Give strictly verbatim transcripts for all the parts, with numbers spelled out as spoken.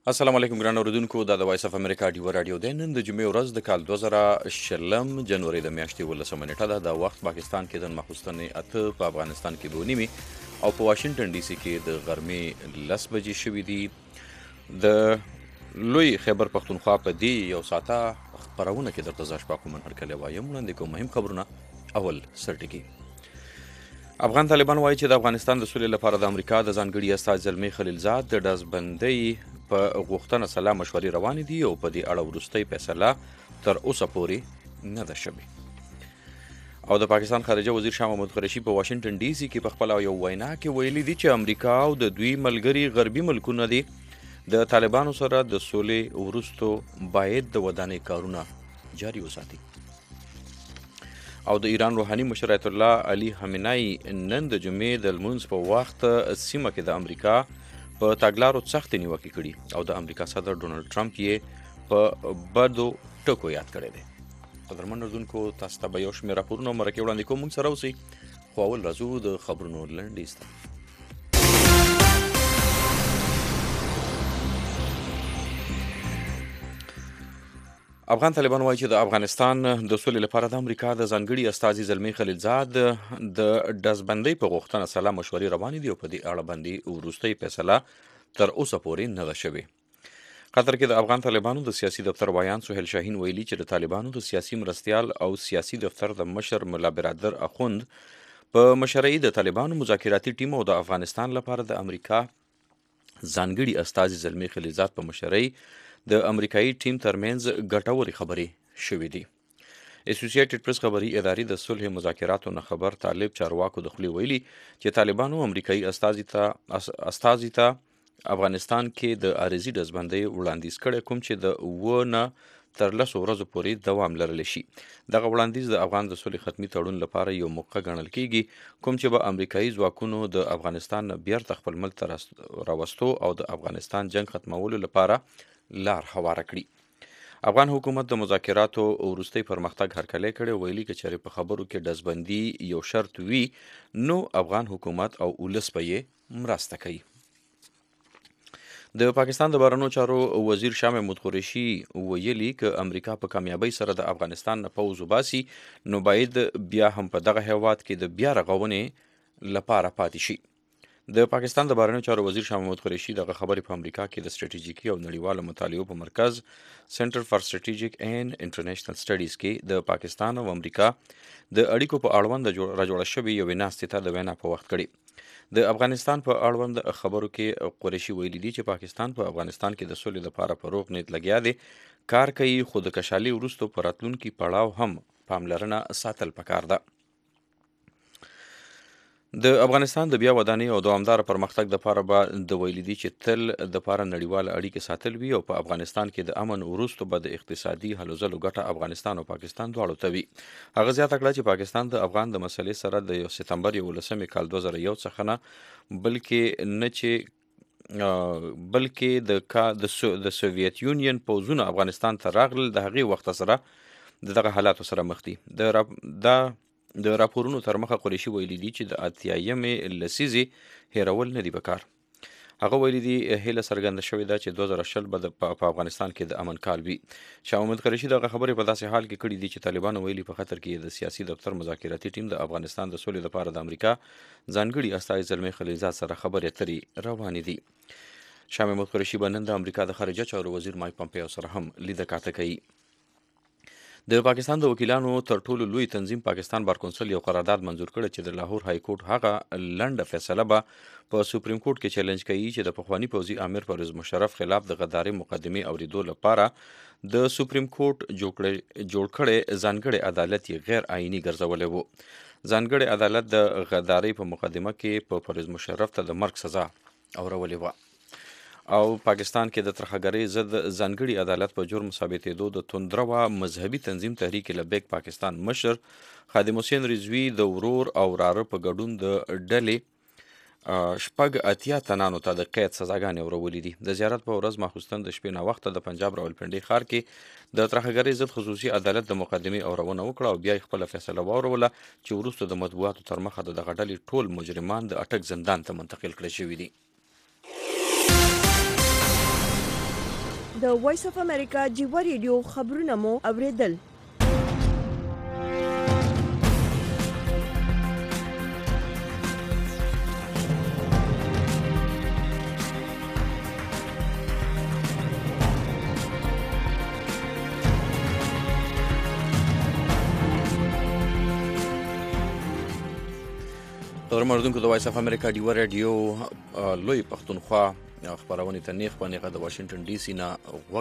السلام علیکم ګران اوریدونکو، دا د وایس اف امریکا ډیو رادیو دی. نن د جمعې ورځ د کال دوه زره شلم جنوري د میاشتې اوولسمه نیټه ده. دا وخت پاکستان کې د ماخوستنې اته، په افغانستان کې دوه نیمې او په واشنګټن ډي سي کې د غرمې لس بجې شوي دي. د لوی خیبر پښتونخوا په دې یو ساعته خپرونه کې درته زه اشفاق مومن هرکلی وایم. وړاندې کوم مهم خبرونه. اول سرټکي. افغان طالبان وایي چې د افغانستان د سولې لپاره د امریکا د ځانګړي استازي زلمي خلیلزاد د ډزبندۍ په غوښتنه سلا مشورې روانې دي او په دې اړه وروستۍ فیصله تر اوسه پورې نه ده شوې. او د پاکستان خارجه وزیر شاه محمود قریشي په واشنګټن ډي سي کې په خپله یو وینا کې ویلي دي چې امریکا او د دوی ملګري غربي ملکونه دي د طالبانو سره د سولې وروستو باید د ودانۍ کارونه جاري وساتي. او د ایران روحاني مشر ایت الله علي خامنه‌ای نن د جمعې د لمونځ په وخت سیمه کې د امریکا په تګلارو سختې نیوکې کړي او د امریکا صدر ډونالډ ټرمپ یې په بدو ټکو یاد کړی دی. قدرمن اردوونکو، تاسو ته به یو شمېر راپورونه او مرکې وړاندې کوم. موږ سره اوسئ، خو اول راځو د خبرونو لنډیز ته. افغان طالبان وایي چې د افغانستان د سولې لپاره د امریکا د ځانګړي استازي زلمي خلیلزاد د ډزبندۍ په غوښتنه سلا مشورې روانې دي او په دې اړه باندې وروستۍ فیصله تر اوسه پورې نه ده شوې. قطر کې د افغان طالبانو د سیاسي دفتر وایان سهیل شاهین ویلي چې د طالبانو د سیاسي مرستیال او سیاسي دفتر د مشر ملا برادر اخوند په مشرۍ د طالبانو مذاکراتي ټیم او د افغانستان لپاره د امریکا ځانګړي استازي زلمي خلیلزاد په مشرۍ د امریکایي ټیم ترمنځ ګټورې خبرې شوې دي. اسوسییټډ پریس خبري ادارې د صلح مذاکراتو نه خبر طالب چارواکو د خولې ویلي چې طالبانو امریکایي استازي ته استازي ته افغانستان کې د عارضي ډزبندۍ وړاندیز کړی، کوم چې د اووه نه تر لسو ورځو پورې دوام لرلی شي. دغه وړاندیز د افغان د صلح ختمي تړون لپاره یو موقع ګڼل کیږي، کوم چې به امریکایي ځواکونو د افغانستان نه بیرته خپل ملک ته راوستو او د افغانستان جنگ ختمولو لپاره لار هواره کړي. افغان حکومت د مذاکراتو وروستی پرمختګ هرکلی کړی، ویلي که چېرې په خبرو کې ډزبندي یو شرط وي نو افغان حکومت او ولس به یې مرسته کوي. د پاکستان د بهرنیو چارو وزیر شاه محمود قریشي ویلي که امریکا په کامیابۍ سره د افغانستان نه پوځ وباسي نو باید بیا هم په دغه هیواد کې د بیا رغونې لپاره پاتې شي. د پاکستان د بهرنیو چارو وزیر شاه محمود قریشي دغه خبرې په امریکا کې د ستراتیژیکي او نړیوالو مطالعو په مرکز سنټر فار ستراتیژیک اینډ انټرنیشنل سټډیز کې د پاکستان او امریکا د اړیکو په اړوند راجوړه شوې یوې ناستې ته د وینا په وخت کړي. د افغانستان په اړوند خبرو کې قریشي ویلي دي چې پاکستان په افغانستان کې د سولې لپاره په روغ نیت لګیا دی، کار کوي، خو د کشالي وروسته په راتلونکي پړاو هم پاملرنه ساتل پکار ده. د افغانستان د بیا ودانۍ او دوامداره پرمختګ دپاره به د ویلي دي چې تل دپاره نړیواله اړیکې ساتل وي او په افغانستان کې د امن وروسته به د اقتصادي هلو ځلو ګټه افغانستان او پاکستان دواړو ته وي. هغه زیاته کړه چې پاکستان د افغان د مسلې سره د سپتمبر یولسمې کال دوه زره یو څخه نه بلکې نه چې بلکې د کا د سوویت یونین پوځونه افغانستان ته راغلل د هغې وخته سره د دغه حالاتو سره مخ دي. د د راپورونو تر مخه قریشي ویلي دي چې د اتیایمې لسیزې هیرول نه دي پکار. هغه ویلي دي هیله څرګنده شوې ده چې دوه زره شل به په افغانستان کې د امن کال وي. شاه محمود قریشي دغه خبرې په داسې حال کې کړي دي چې طالبانو ویلي په قطر کې د سیاسي دفتر مذاکراتي ټیم د افغانستان د سولې لپاره د امریکا ځانګړي استازي زلمي خلیلزاد سره خبرې اترې روانې دي. شاه محمود قریشي به نن د امریکا د خارجه چارو وزیر مایک پمپیو سره هم لیده کاته کوي. د پاکستان د وکیلانو تر ټولو لوی تنظیم پاکستان بار کونسل یو قرارداد منظور کړی چې د لاهور های کورټ هغه لنډه فیصله به په سپریم کورټ کې چیلنج کوي چې د پخواني پوځي امیر پرویز مشرف خلاف د غداري مقدمې اوریدو لپاره د سپریم کورټ جوړ کړی ځانګړی عدالت یې غیر آئیني ګرځولی و. ځانګړی عدالت د غداري په مقدمه کې په پرویز مشرف ته د مرګ سزا اورولې وه او پاکستان کې د ترهګرۍ ضد ځانګړي عدالت په جرم ثابتېدو د توندروه مذهبي تنظیم تحریک لبیک پاکستان مشر خادم حسین رضوي د ورور او وراره په ګډون د ډلې شپږ اتیا تنانو ته د قید سزاګانې اورولې دي. د زیارت په ورځ ماخوستن د شپې ناوخته د پنجاب راولپنډۍ ښار کې د ترهګرۍ ضد خصوصي عدالت د مقدمې اورونه وکړه او بیا یې خپله فیصله واوروله چې وروسته د مطبوعاتو تر مخه د دغه ډلې ټول مجرمان د اټک زندان ته منتقل کړل شوي دي. د وایس اف امریکا جیوا ریډیو خبرونه مو اوریدل. مردونکو د وایس اف امریکا ډیو رادیو لوی پښتونخوا خبرونه ته نیخ باندې د واشنگټن ډي سي نه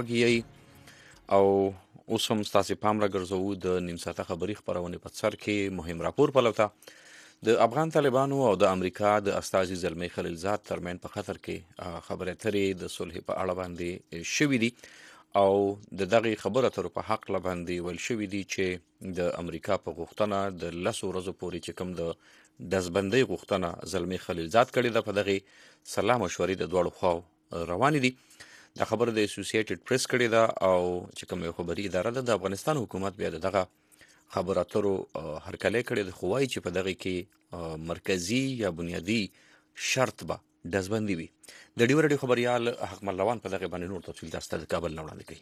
وغږیږي او اوس هم ستاسو پام را ګرځوو د نیم ساعته خبري خبرونه په سر کې مهم راپور پلوته د افغان طالبانو او د امریکا د استازي زلمی خلیلزاد ترمن په خطر کې خبرې اترې د صلح په اړه باندې شوې دي او د دغه خبره تر په حق لباندې ول شوې دي چې د امریکا په غوښتنه د لسو ورځو پورې چې کوم د دزبندۍ غوښتنه زلمی خلیلزاد کړې ده په دغه سلام مشورې د دوړو خو روان دي. دا خبره د اسوسییټډ پریس کړې ده او چې کوم خبري اداره ده د افغانستان حکومت بیا دغه خبره اترو هرکلی کړې ده، خو وايي چې په دغه کې مرکزی یا بنیادی شرط به دزبندي وي. د ډیو رادیو خبريال حق ملوان په دغه باندې نور تفصیل درسته د کابل نه وړاندې کوي.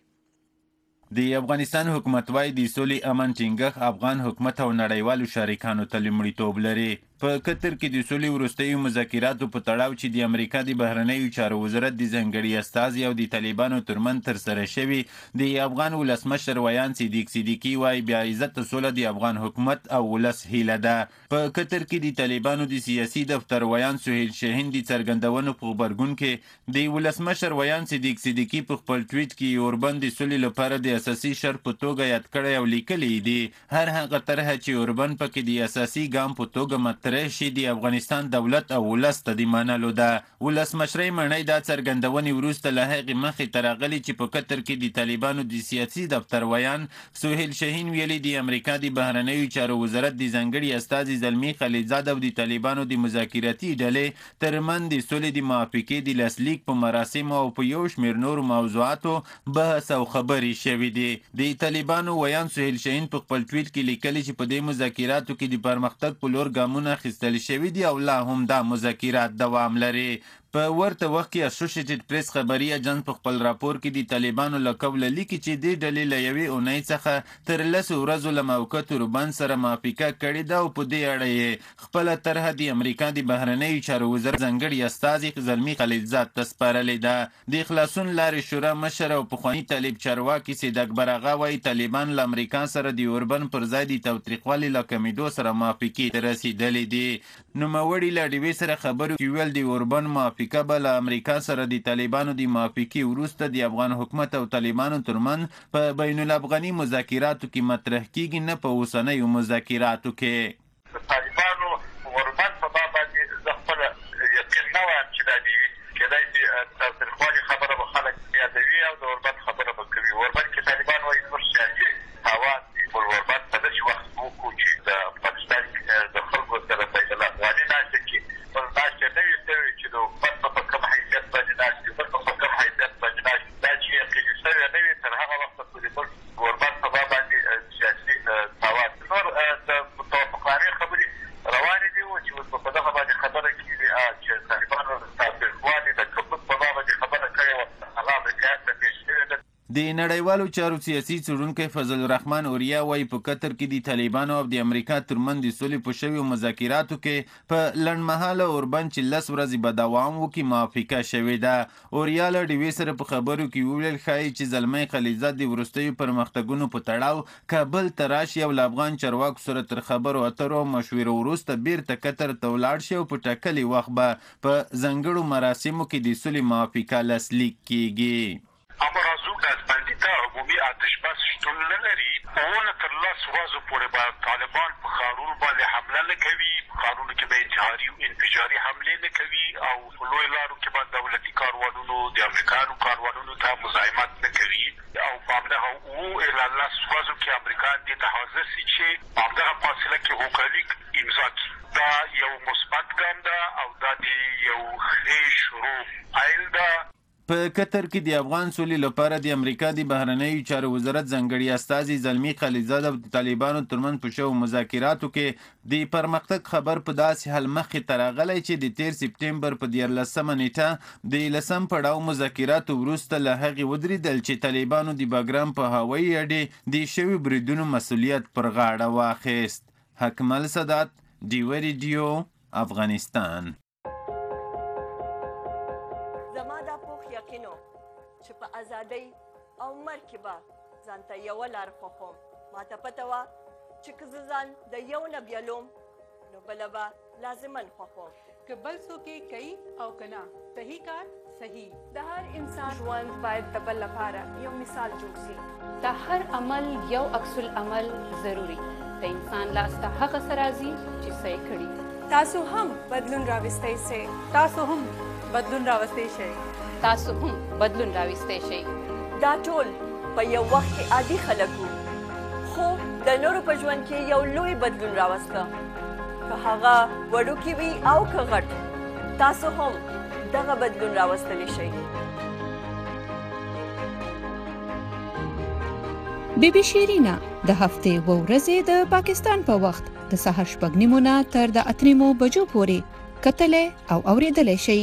د افغانستان حکومت وايي د سولې امن ټینګښت افغان حکومت او نړیوالو شریکانو ته لومړیتوب لري. په قطر کې د سولې وروستیو مذاکراتو په تړاو چې د امریکا د بهرنیو چارو وزارت د ځانګړي استازي او د طالبانو ترمنځ ترسره شوي د افغان ولسمشر ویان صدیق صدیقي وايي بیا عزت سوله د افغان حکومت او ولس هیله ده. په قطر کې د طالبانو د سیاسي دفتر ویان سهیل شاهین د څرګندونو په غبرګون کې د ولسمشر ویان صدیق صدیقي په خپل ټویټ کې اوربند د سولې لپاره د اساسي شرط په توګه یاد کړی او لیکلی دی هر هغه طرحه چې اوربند پکې د اساسي ګام په توګه مطرح شي د افغانستان دولت او ولس ته د منلو ده. ولسمشرۍ مڼۍ دا څرګندونې وروسته له هغې مخې ته راغلي چې په قطر کې د طالبانو د سیاسي دفتر ویان سهیل شاهین ویلي د امریکا د بهرنیو چارو وزارت د ځانګړي استازي زلمی خلیلزاد او د طالبانو د مذاکراتي ډلې ترمنځ د سولې د موافقې د لاسلیک په مراسمو او په یو شمېر نورو موضوعاتو بحث او خبرې شوي دي. د طالبانو ویان سهیل شاهین په خپل ټویټ کې لیکلي چې په دې مذاکراتو کې د پرمختګ په لور ګامونه اخیستل شوي دي او لا هم دا مذاکرات دوام لري. په ورته وخت کې اسوسییټډ پریس خبري ایجنس په خپل راپور کې د طالبانو له قوله لیکي چې دې ډلې له یوې اونۍ څخه تر لسو ورځو له موقتو روبند سره موافقه کړې ده او په دې اړه یې خپله طرحه د امریکا د بهرنیو چارو وزارت ځانګړي استازي زلمی خلیلزاد ته سپارلې ده. د خلاصون لارې شورا مشر او پخواني طالب چارواکي سید اکبر اغا وايي طالبان له امریکا سره د اوربند پر ځای د تاوتریخوالي له کمیدو سره موافقې ته رسېدلې دي. نوموړي له ډیوې سره خبرو کې ویل د اوربند موافقه به له امریکا سره د طالبانو د موافقې وروسته د افغان حکومت او طالبانو ترمنځ په بین الافغاني مذاکراتو کې مطرح کیږي، نه په اوسنیو مذاکراتو کې. طالبانو اوربند په باب باندې زه خپله یقین نه وایم چې دا دې وي، کېدای شي تاوتریخوالي خبره به خلک یادوي او د اوربند خبره به کوي. اوربند کې طالبان وایي زموږ سیاسي تاوان دي، اوربند په داسې وخت وکړو چې د افغانستان د خلکو سره بین الافغاني ناستې کې پر ناستې نه وي شوې چې د حکومت په کوم حیثیت باندې ناستې بل په کوم حیثیت باندې ناستې دا چې یقیني شوې نه وي تر هغه وخته پورې موږ اوربند په باب باندې سیاسي تاوان نور د توافقنامې خبرې روانې دي چې اوس په دغه باندې خبره کېږي چې طالبانو تاوتریخوالي د کمبود په باب باندې خبره کړې وه هغه امریکایان ته پېښ شوې ده. د نړیوالو چارو سیاسي څېړونکی فضل الرحمن اوریا وايي په قطر کې د طالبانو او د امریکا ترمنځ د سولې په شویو مذاکراتو کې په لنډمهاله اوربند چې لس ورځې به دوام وکړي موافقه شوې ده. اوریا له ډیوې سره په خبرو کې وویل ښایي چې زلمی خلیلزاد د وروستیو پرمختګونو په تړاو کابل ته راشي او له افغان چارواکو سره تر خبرو اترو او مشورو وروسته بیرته قطر ته ولاړ شي او په ټاکلي وخت به په ځانګړو مراسمو کې د سولې موافقه لاسلیک کیږي. امر ازو دزبندي ته عمومي آتش بس شتون نه لري. اونه تر لس ورځو پورې به طالبان په ښارونو باندې حمله نه کوي، په ښارونو کې به انتحاري او انفجاري حملې نه کوي او په لویو لارو کې به دولتي کاروانونو د امریکایانو کاروانونو ته مزاحمت نه کوي او په همدغه اوه الی لس ورځو کې امریکایان دې ته حاضر سي چې په همدغه فاصله کې هوکړلیک امضا کړي. دا یو مثبت ګام ده او دا د یو ښې شروع پیل ده. په قطر کې د افغان سولې لپاره د امریکا د بهرنیو چارو وزارت ځانګړي استازي زلمي خلیلزاد او د طالبانو ترمنځ په شوو مذاکراتو کې د پرمختګ خبر په داسې حال مخې ته راغلی چې د تیر سپټمبر په دیارلسمه نیټه د لسم پړاو مذاکراتو وروسته له هغې ودرېدل چې طالبانو د باګرام په هوایي اډې د شوي بریدونو مسؤلیت پر غاړه واخیست. حکمل سادات، ډیوه ریډیو، افغانستان. چې په ازادۍ او مرګ کې به ځان ته یوه لار خوښوم. ما ته پته وه چې که زه ځان د یو نه بیلوم نو بله به لازماً خوښوم. که بل څوک یې کوي او که نه، صحیح کار صحیح. د هر انسان ژوند باید د بل لپاره یو مثال جوړ شي. د هر عمل یو عکس العمل ضروري. د انسان لاس ته هغه څه راځي چې څه یې کړي. تاسو هم بدلون راوستی سئ. تاسو هم بدلون راوستی شئ. تاسو هم بدلون راوستی شئ. دا ټول په یو وخت کې عادي خلک وو، خو د نورو په ژوند کې یو لوی بدلون راوسته. که هغه وړوکی وي او که غټ، تاسو هم دغه بدلون راوستلی شئ. بی بی شیرینا د هفتې و ورځې د پاکستان په وخت د سهار شپږ نیمو نه تر د اته نیمو بجو پورې کتلی او اورېدلی شئ.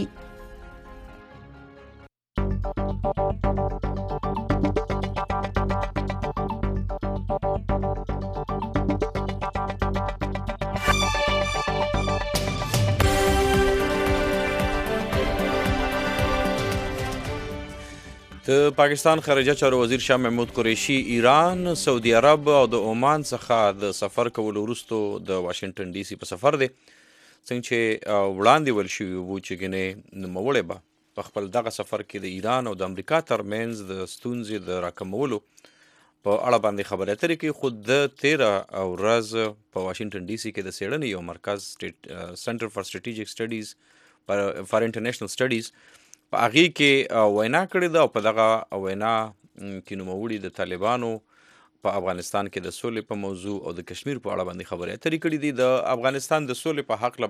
د پاکستان خارجه چارو وزیر شاه محمود قریشي ایران، سعودي عرب او د عمان څخه د سفر کولو وروسته د واشنگټن ډي سي په سفر دی، څنګه چې وړاندې ویل شوي وو چې ګنې نوموړی به په خپل دغه سفر کې د ایران او د امریکا ترمنځ د ستونزې د راکمولو په اړه باندې خبرې اترې کوي. خو د تیره ورځ په واشنگټن ډي سي کې د څېړنې یو مرکز سنټر فار سټریټیجیک سټډیز فار انټرنیشنل سټډیز په هغې کې وینا کړې ده او په دغه وینا کې نوموړي د طالبانو په افغانستان کې د سولې په موضوع او د کشمیر په اړه باندې خبرې اترې کړې دي. د افغانستان د سولې په حق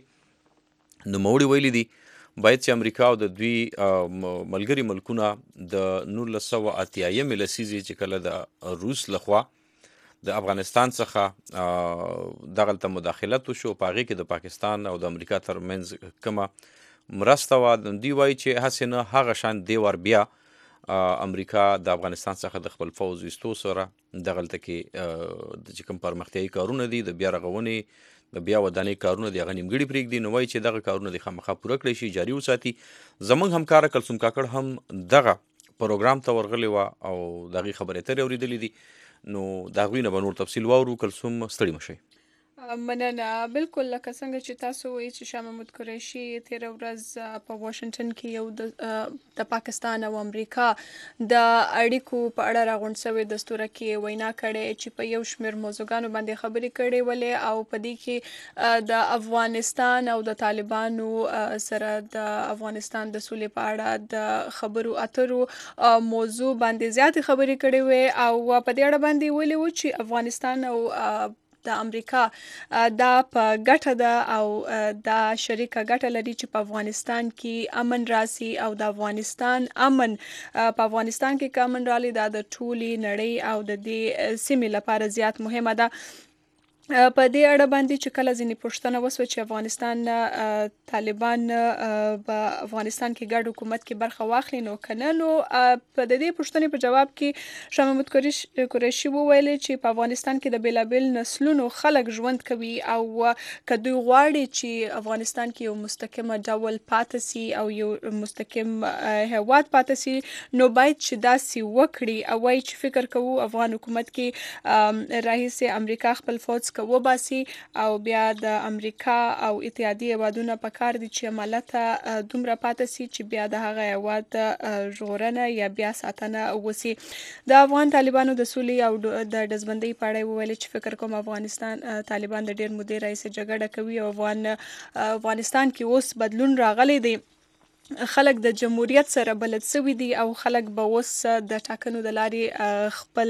باندې نوموړي ویلي دي باید چې امریکا او د دوی ملګري ملکونه د نولس سوه اتیایمې لسیزې چې کله د روس لخوا د افغانستان څخه دغلته مداخلت وشو، په هغې کې د پاکستان او د امریکا ترمنځ کومه مرسته وه، دوی وایي چې هسې نه هغه شان دې وار بیا امریکا د افغانستان څخه د خپل پوځ ویستو سره دغلته کې د چې کوم پرمختیایي کارونه دي، د بیا رغونې د بیا ودانۍ کارونه دي، هغه نیمګړي پرېږدي. نو وایي چې دغه کارونه دې خامخا پوره کړی شي، جاري وساتي. زموږ همکاره کلثوم کاکړ هم دغه پروګرام ته ورغلې وه او د هغې خبرې اترې اورېدلې دي. نو د هغوی نه به نور تفصیل واورو. کلثوم ستړي مه شئ. مننه. بالکل لکه څنګه چې تاسو وایي چې شاه محمود قریشي تېره ورځ په واشنګټن کې یو د پاکستان او امریکا د اړیکو په اړه راغونډ شوې دستوره کې وینا کړې چې په یو شمېر موضوعګانو باندې خبرې کړې ولې او په دې کې د افغانستان او د طالبانو سره د افغانستان د سولې په اړه د خبرو اترو موضوع باندې زیاتې خبرې کړې وې او په دې اړه باندې ویلي وو چې افغانستان او د امریکا دا په ګټه ده او دا شریکه ګټه لري چې په افغانستان کې امن راسي او د افغانستان امن په افغانستان کې که امن رالي دا د ټولې نړۍ او د دې سیمې لپاره زیات مهمه ده. په دې اړه باندې چې کله ځینې پوښتنه وسوه چې افغانستان طالبان په افغانستان کې ګډ حکومت کې برخه واخلي نو که نه، نو په د دې پوښتنې په جواب کې شاه محمود قریشي وویلې چې په افغانستان کې د بېلابېل نسلونو خلک ژوند کوي او که دوی غواړي چې افغانستان کې یو مستقیمه ډول پاتې سي او یو مستقیم هیواد پاتې سي نو باید چې داسې وکړي او وایي چې فکر کوو افغان حکومت کې راهیسې امریکا خپل فوج که وباسي او بیا د امریکا او اتحادیې هیوادونه په کار دي چې عملته دومره پاتې سي چې بیا د هغه هیواد ژغورنه یا بیا ساتنه وسي. د افغان طالبانو د سولې او د ډزبندۍ په اړه وویل چې فکر کوم افغانستان طالبان د ډېر مودې راهیسې جګړه کوي او افغان افغانستان کې اوس بدلون راغلی دی، خلک د جمهوریت سره بلد سوي دي او خلک به اوس د ټاکنو د لارې خپل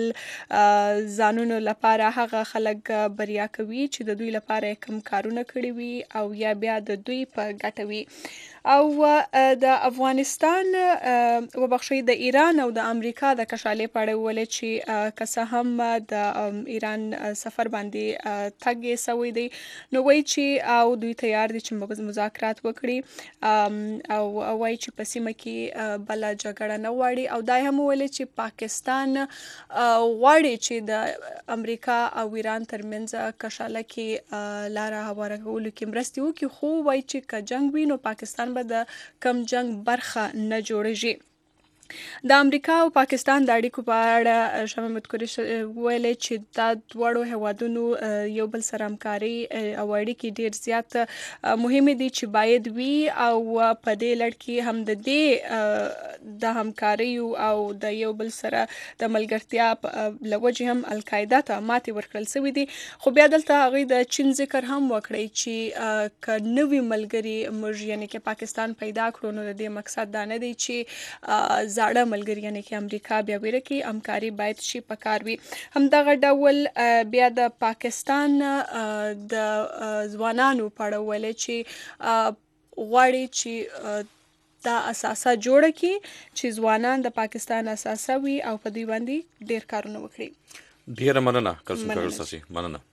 ځانونو لپاره هغه خلک بریا کوي چې د دوی لپاره کم کارونه کړي وي او یا بیا د دوی په ګټه وي. او د افغانستان وبخښئ د ایران او د امریکا د کشالې په اړه وویل چې که څه هم د ایران سفر باندې تګ یې سوی دی نو وایي چې او دوی تیار دي چې مذاکرات وکړي او وایي چې په سیمه کې بله جګړه نه غواړي او دا هم وویل چې پاکستان غواړي چې د امریکا او ایران ترمنځ کشاله کې لاره هواره کولو کې مرستې وکړي خو وایي چې که جنګ وي نو پاکستان به د کم جنګ برخه نه جوړیږي. د امریکا او پاکستان د اړیکو په اړه شمه مدکوري ویلي چې دا دواړو هیوادونو یو بل سره همکاري او اړیکې ډېر زیات مهمې دي چې باید وي او په دې لړ کې هم د دې د همکاري او د یو بل سره د ملګرتیا له وجې هم القاعده ته ماتې ورکړل سوي دي. خو بیا دلته هغوی د چین ذکر هم وکړی چې که نوي ملګري موږ یعنې کې پاکستان پیدا کړو نو د دې مقصد دا نه دی چې زاړه ملګري یعنې کې امریکا بیا ویره کې همکاري باید شي پکار وي. همدغه ډول بیا د پاکستان د ځوانانو په اړه ویلي چې غواړي چې دا اساسه جوړه کړي چې ځوانان د پاکستان اساسه وي او په دوی باندې ډېر کارونه وکړي. ډېره مننه کلثوم کاکړ ستاسې مننه.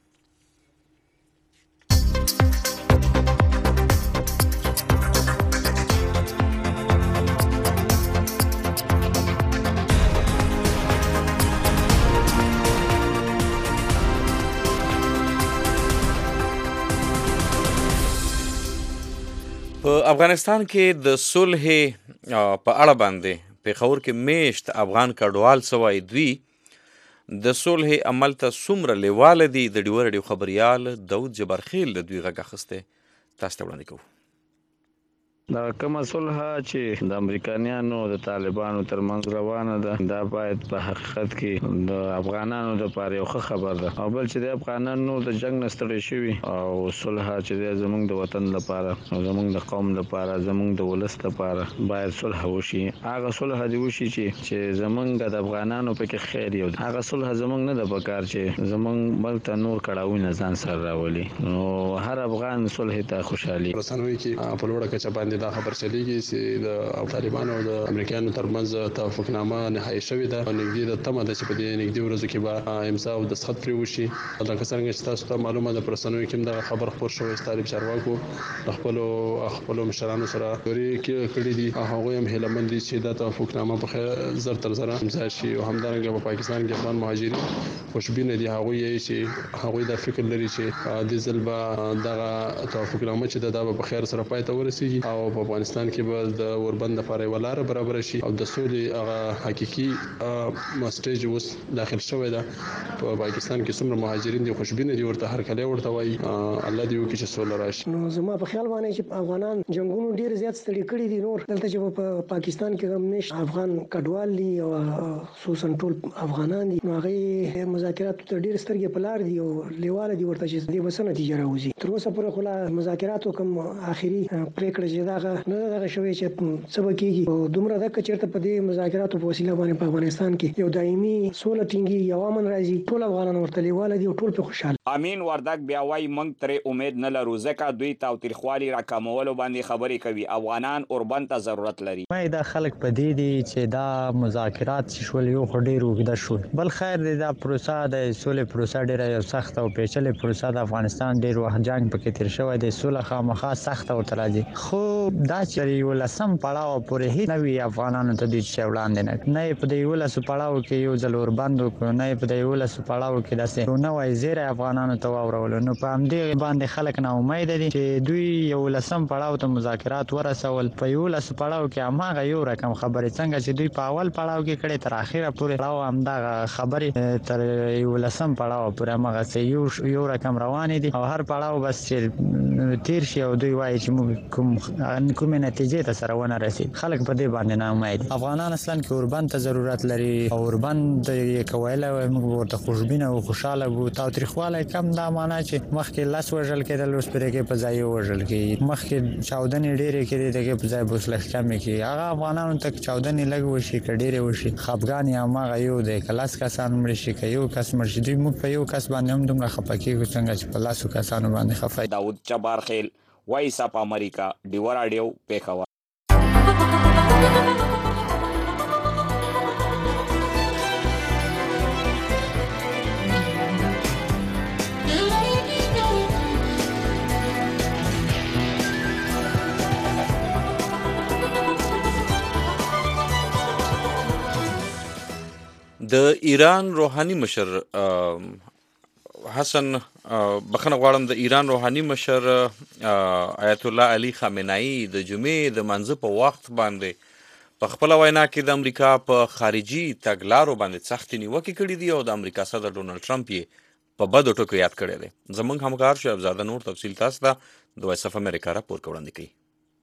په افغانستان کې د صلح په اړه باندې پېښور کې میشت افغان کډوال سوای دوی د صلح عمل ته څومره لیواله دي د ډیوه رډیو خبریال داود جبارخیل د دوی غږ اخیستی تاسو ته وړاندې کوو. دا کومه صلح چې د امریکایانو د طالبانو ترمنځ روانه ده دا باید په حقیقت کې د افغانانو لپاره یو ښه خبر ده او بل چې د افغانانو د جنګ نه ستړي شوي او صلح چې زموږ د وطن لپاره زموږ د قوم لپاره زموږ د ولس لپاره باید صلح وشي. هغه صلح دی وشي چې چې زموږ د افغانانو پکې خیر یو هغه صلح زموږ نه د پکار چې زموږ ملک ته نور کړهونه ځان سره راولي. نو هر افغان صلح ته خوشحالي رسنوي کې په لوړه کچه باندې دا خبر چلیږي چې د طالبانو او د امریکایانو ترمنځ توافقنامه نهایی شوې ده او نږدې ده تمه ده چې په دې نږدې ورځو کې به امضا او دستخط پرې وشي. لکه څرنګه چې تاسو ته معلومه ده په رسنیو کې هم دغه خبر خپور شوی طالب چارواکو د خپلو خپلو مشرانو سره خبرې کړې دي او هغوی هم هیلهمند دي چې دا توافقنامه په زر تر زره امضا شي او همدارنګه په پاکستان کې افغان مهاجرین خوشبینه دي. هغوی یې چې هغوی دا فکر لري چې د ځل به دغه توافقنامه چې دا به په خیر سره پای ته ورسیږي او په افغانستان کې به د اوربند لپاره یوه لاره برابر شي او د سولې هغه حقیقي سټیج اوس داخل شوی ده. په پاکستان کې څومره مهاجرین دي خوشبینه دي ورته هرکلی ورته وایي الله دې وکړي چې سوله راشي. نو زما په خیال باندې چې افغانان جنګونو ډېر زیات ستړي کړي دي. نور دلته چې په پاکستان کې هم نشته افغان کډوال دي او خصوصا ټول افغانان دي نو هغه مذاکرات ته ډېر سترګې په لار دي او لیواله دي ورته چې دې بس نتیجه راوځي. تر اوسه پورې خو مذاکراتو کوم آخري پریکړه چې دا نه دغه شوی چې څه به کېږي او دومره ده که چېرته په دې مذاکراتو په وسیله باندې په افغانستان کې یو دایمي سوله ټینګي یو امن راځي ټول افغانان ورته لیواله دي او ټول پرې خوشحاله. امین وردګ بیا وایي موږ ترې امید نه لرو ځکه دوی تاوتریخوالي راکمولو باندې خبرې کوي. افغانان اوربند ته ضرورت لري. مې دا خلک په دې دي چې دا مذاکرات چې شول یو خو ډېر اوږده شول. بل خیر دی دا پروسه د سولې پروسه ډېره یو سخته او پیچلې پروسه د افغانستان ډېر وخت جنګ پکې تېر شوی دی. سوله خامخا سخته ورته راځي خو دا چې یولسم پړاو پورې هیڅ نوي افغانانو ته دوی چې وړاندې نه نه په دې یولسو پړاو کې یو ځل اوربند وکړو نه په دې یولسو پړاو کې داسې نوی زیری افغانانو ته واورولو. نو په همدې باندې خلک ناامیده دي چې دوی یولسم پړاو ته مذاکرات ورسول. په یولسو پړاو کې هماغه یو رقم خبرې څنګه چې دوی په اول پړاو کې کړې تر اخره پورې پړاو همدغه خبرې تر یولسم پړاو پورې هماغسې یو یو رقم روانې دي او هر پړاو بس چې تیر شي او دوی وایي چې موږ کوم کومې نتیجې ته سره ونه رسید. خلک په دې باندې ناامید. افغانان اصلا کې اوربند ته ضرورت لري او اوربند یې کویله موږ ورته خوشبینه او خوشاله وو. تاوتریخوالی کم دا معنا چې مخکې لس وژل کېدل اوس پرې کې په ځای وژل کېږي. مخکې چاودنې ډېرې کېدې دغې په ځای به اوس لږ کمې کېږي. هغه افغانانو ته چاودنې لږ وشي که ډېرې وشي خفګان یې هماغه یو دی. که لس کسان مړه شي که یو کس مړ شي دوی موږ په یو کس باندې هم دومره خفه کېږو څنګه چې په لسو کسانو باندې خفه. داود جبارخیل وایس اپ امریکا ډیوه راډیو پېښور. د ایران روحاني مشر حسن بخنه غواړم د ایران روحاني مشر آیت الله علي خامنه‌ای د جمعې د منځ په وخت باندې په خپل وینا کې د امریکا په خارجي تګلارو باندې سخت نیوکې کړې دي او د امریکا صدر ډونالد ټرمپ یې په بدو ټکو یاد کړی دی. زموږ همکار شعیب زاده نور تفصیل تاسو ته د وایس اف امریکا راپور وړاندې کوي.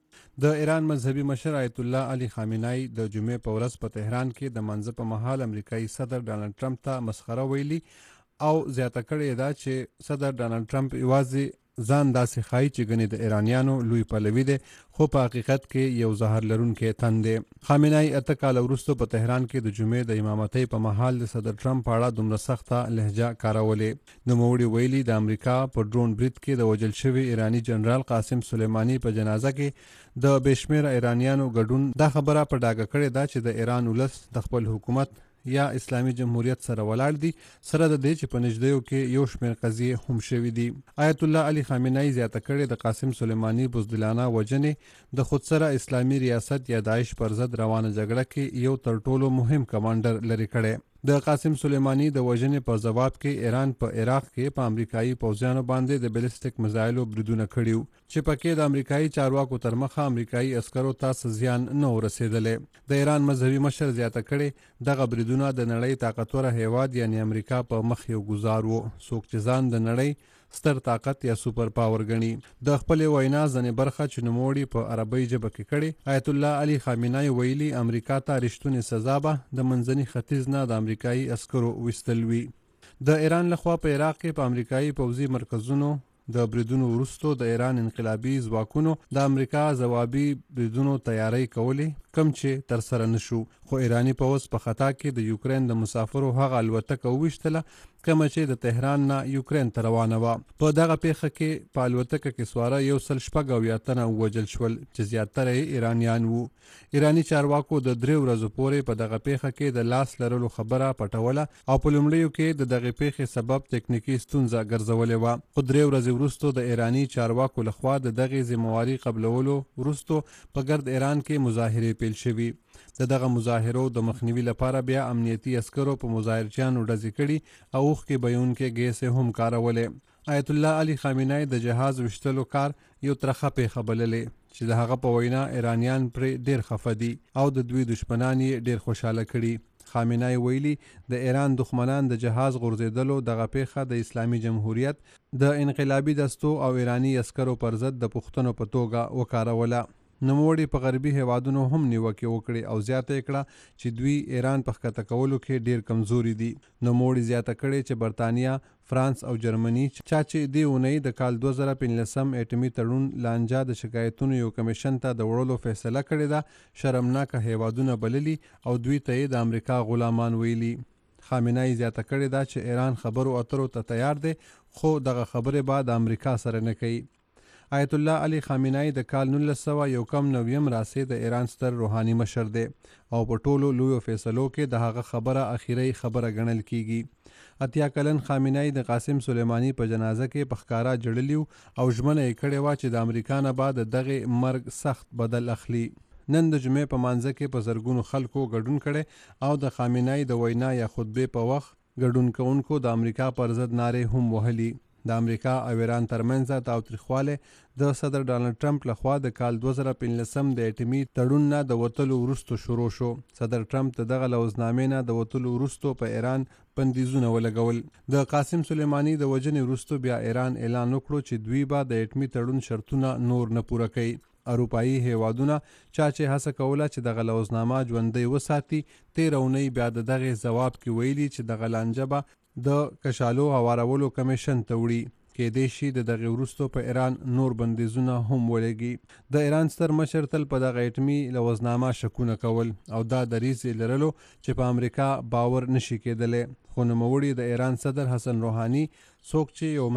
د ایران مذهبي مشر آیت الله علي خامنه‌ای د جمعې په ورځ په تهران کې د منځ په مهال امریکایي صدر ډانلډ ټرمپ ته مسخره ویلي او زیاته کړې ده چې صدر ډانلډ ټرمپ یوازې ځان داسې ښایي چې ګنې د ایرانیانو لوی پلوي دی خو په حقیقت کې یو زهر لرونکی تن دی. خامنه‌ای اته کاله وروسته په تهران کې د جمعې د امامتۍ په مهال د صدر ټرمپ په اړه دومره سخته لهجه کارولې. نوموړي ویلي د امریکا په ډرون برید کې د وژل شوي ایراني جنرال قاسم سلیماني په جنازه کې د بېشمېره ایرانیانو ګډون دا خبره په ډاګه کړې ده چې د ایران ولس د خپل حکومت یا اسلامي جمهوریت سره ولاړ دي سره د دې چې په نږدېو کې یو شمېر قضیې هم شوي دي. آیت الله علي خامنه‌ای زیاته کړې د قاسم سلیماني بزدلانه وژنې د خودسره اسلامي ریاست یا داعش پر ضد روانه جګړه کې یو تر ټولو مهم کمانډر لري کړی. د قاسم سلیماني د وژنې په ځواب کې ایران په عراق کې په امریکایي پوځیانو باندې د بیلسټیک میزایلو بریدونه کړي وو چې پکې د امریکایي چارواکو تر مخه امریکایي عسکرو ته څه زیان نه و رسېدلی. د ایران مذهبي مشر زیاته کړې دغه بریدونه د نړۍ طاقتوره هیواد یعنی امریکا په مخ یو ګزار وو څوک چې ځان د نړۍ ستر طاقت یا سوپر پاور غني. د خپلې وینا ځنې برخه چې نوموړي په عربۍ ژبه کې کړې آیت الله علي خامنه‌ای ویلي امریکا ته رښتونې سزا به د منځني ختیځ نه د امریکایي عسکرو ویستل وي. د ایران لخوا په عراق کې په امریکایي پوځي مرکزونو د بریدونو وروسته د ایران انقلابي ځواکونو د امریکا ځوابي بریدونو تیاری کولې کم چې تر سره نشو خو ایرانی پوځ په خطا کې د یوکرین د مسافرو هغه الوتکه وویشتله کومه چې د تهران نه یوکرین ته روانه وه. په دغه پیښه کې په الوتکه کې سواره یو سل شپږ اویا تنه ووژل شول چې زیاتره یې ایرانیان وو. ایرانی چارواکو د درې ورځو پورې په دغه پیښه کې د لاس لرلو خبره پټوله او په لومړیو کې د دغه پیښې سبب تکنیکی ستونزه ګرځولې وه خو درې ورځې وروسته د ایرانی چارواکو لخوا د دغې ذمواري قبلولو وروسته په ګرد ایران کې مظاهرې پیل شوي. د دغه مظاهرو د مخنیوي لپاره بیا امنیتي عسکرو په مظاهرچیانو ډزې کړي او اوښکې بهیونکې ګیسې هم کارولې. آیت الله علي خامنه‌ای د جهاز ویشتلو کار یو ترخه پیښه بللې چې د هغه په وینا ایرانیان پرې ډېر خفه دي او د دوی دشمنان یې ډېر خوشحاله کړي. خامنه‌ای ویلي د ایران دښمنان د جهاز غورځېدلو دغه پیښه د اسلامي جمهوریت د انقلابي دستو او ایرانی عسکرو پر ضد د پوښتنو په توګه وکاروله. نوموړي په غربي هیوادونو هم نیوکې وکړې او زیاته یې کړه چې دوی ایران په ښکته کولو کې ډېر کمزوري دي. نوموړي زیاته کړې چې برطانیا، فرانس او جرمني چا چې دې اونۍ د کال دوه زره پنځلسم اټومي تړون لانجه د شکایتونو یو کمیشن ته د وړلو فیصله کړې ده شرمناکه هیوادونه بللي او دوی ته یې د امریکا غلامان ویلي. خامنه‌ای زیاته کړې ده چې ایران خبرو اترو ته تیار دی خو دغه خبرې به د امریکا سره نه کوي. آیت الله علي خامنه‌ای د کال نولس سوه یو کم نویم راسې د ایران ستر روحاني مشر دی او په ټولو لویو فیصلو کې د هغه خبره اخیری خبره ګڼل کیږي. اتیا کلن خامنه‌ای د قاسم سلیماني په جنازه کې په ښکاره جړلی او ژمنه یې کړې وه چې د امریکا نه به د دغې مرګ سخت بدل اخلي. نن د جمعې په مانځه کې په زرګونو خلکو ګډون کړی او د خامنه‌ای د وینا یا خطبې په وخت ګډون کوونکو د امریکا پر ضد نارې هم وهلي. د امریکا او ایران ترمنځ تاوتریخوالی د صدر ډانلډ ټرمپ لخوا د کال دوه زره پنځلسم د اټومي تړون نه د وتلو وروسته شروع شو. صدر ټرمپ د دغه لوزنامې نه د وتلو وروسته په ایران بندیزونه ولګول. د قاسم سلیماني د وژنې وروسته بیا ایران اعلان وکړو چې دوی به د اټومي تړون شرطونه نور نه پوره کوي. اروپایي هیوادونه چا چې هڅه کوله چې دغه لوزنامه ژوندۍ وساتي تېره اونۍ بیا د دغې ځواب کې ویلي چې دغه لانجه به د کشالو هوارولو کمیشن ته وړي. کېدای شي د دغې وروسته په ایران نور بندیزونه هم ولګي. د ایران ستر مشر تل په دغه اټومي لوزنامه شکونه کول او دا دریځ یې لرلو چې په امریکا باور نشي کېدلی خو نوموړي د ایران صدر حسن روحاني څوک چې یو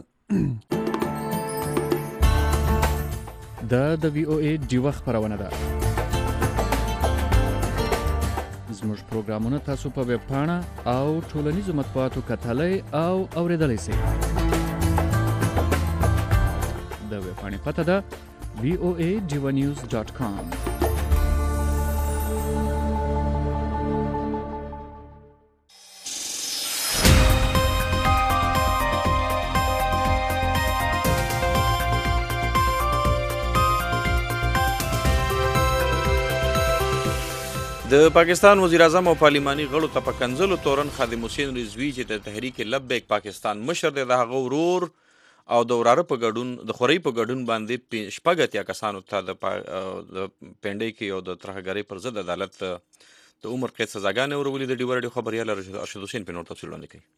م... دا د وی او ای ډیوه خپرونه ده. زموږ پروګرامونه تاسو په ویب پاڼه او ټولنیزو مطبوعاتو کتلای او اوریدلای شئ. د ویب پاڼې پته ده وی او ای ډیوا نیوز ډاټ کام. د پاکستان وزیر اعظم او پارلماني غړو ته په کنځلو تورن خادم حسین رضوي چې د تحریک لبیک پاکستان مشر دی، د هغه ورور او د وراره په ګډون د خورۍ په ګډون باندې شپږ اتیا کسانو ته د پنډۍ کې او د ترهګرۍ پر ضد عدالت د عمر قید سزاګانې ورولې. د ډیوه راډیو خبریال ارشد حسین په نور تفصیل وړاندې کوي.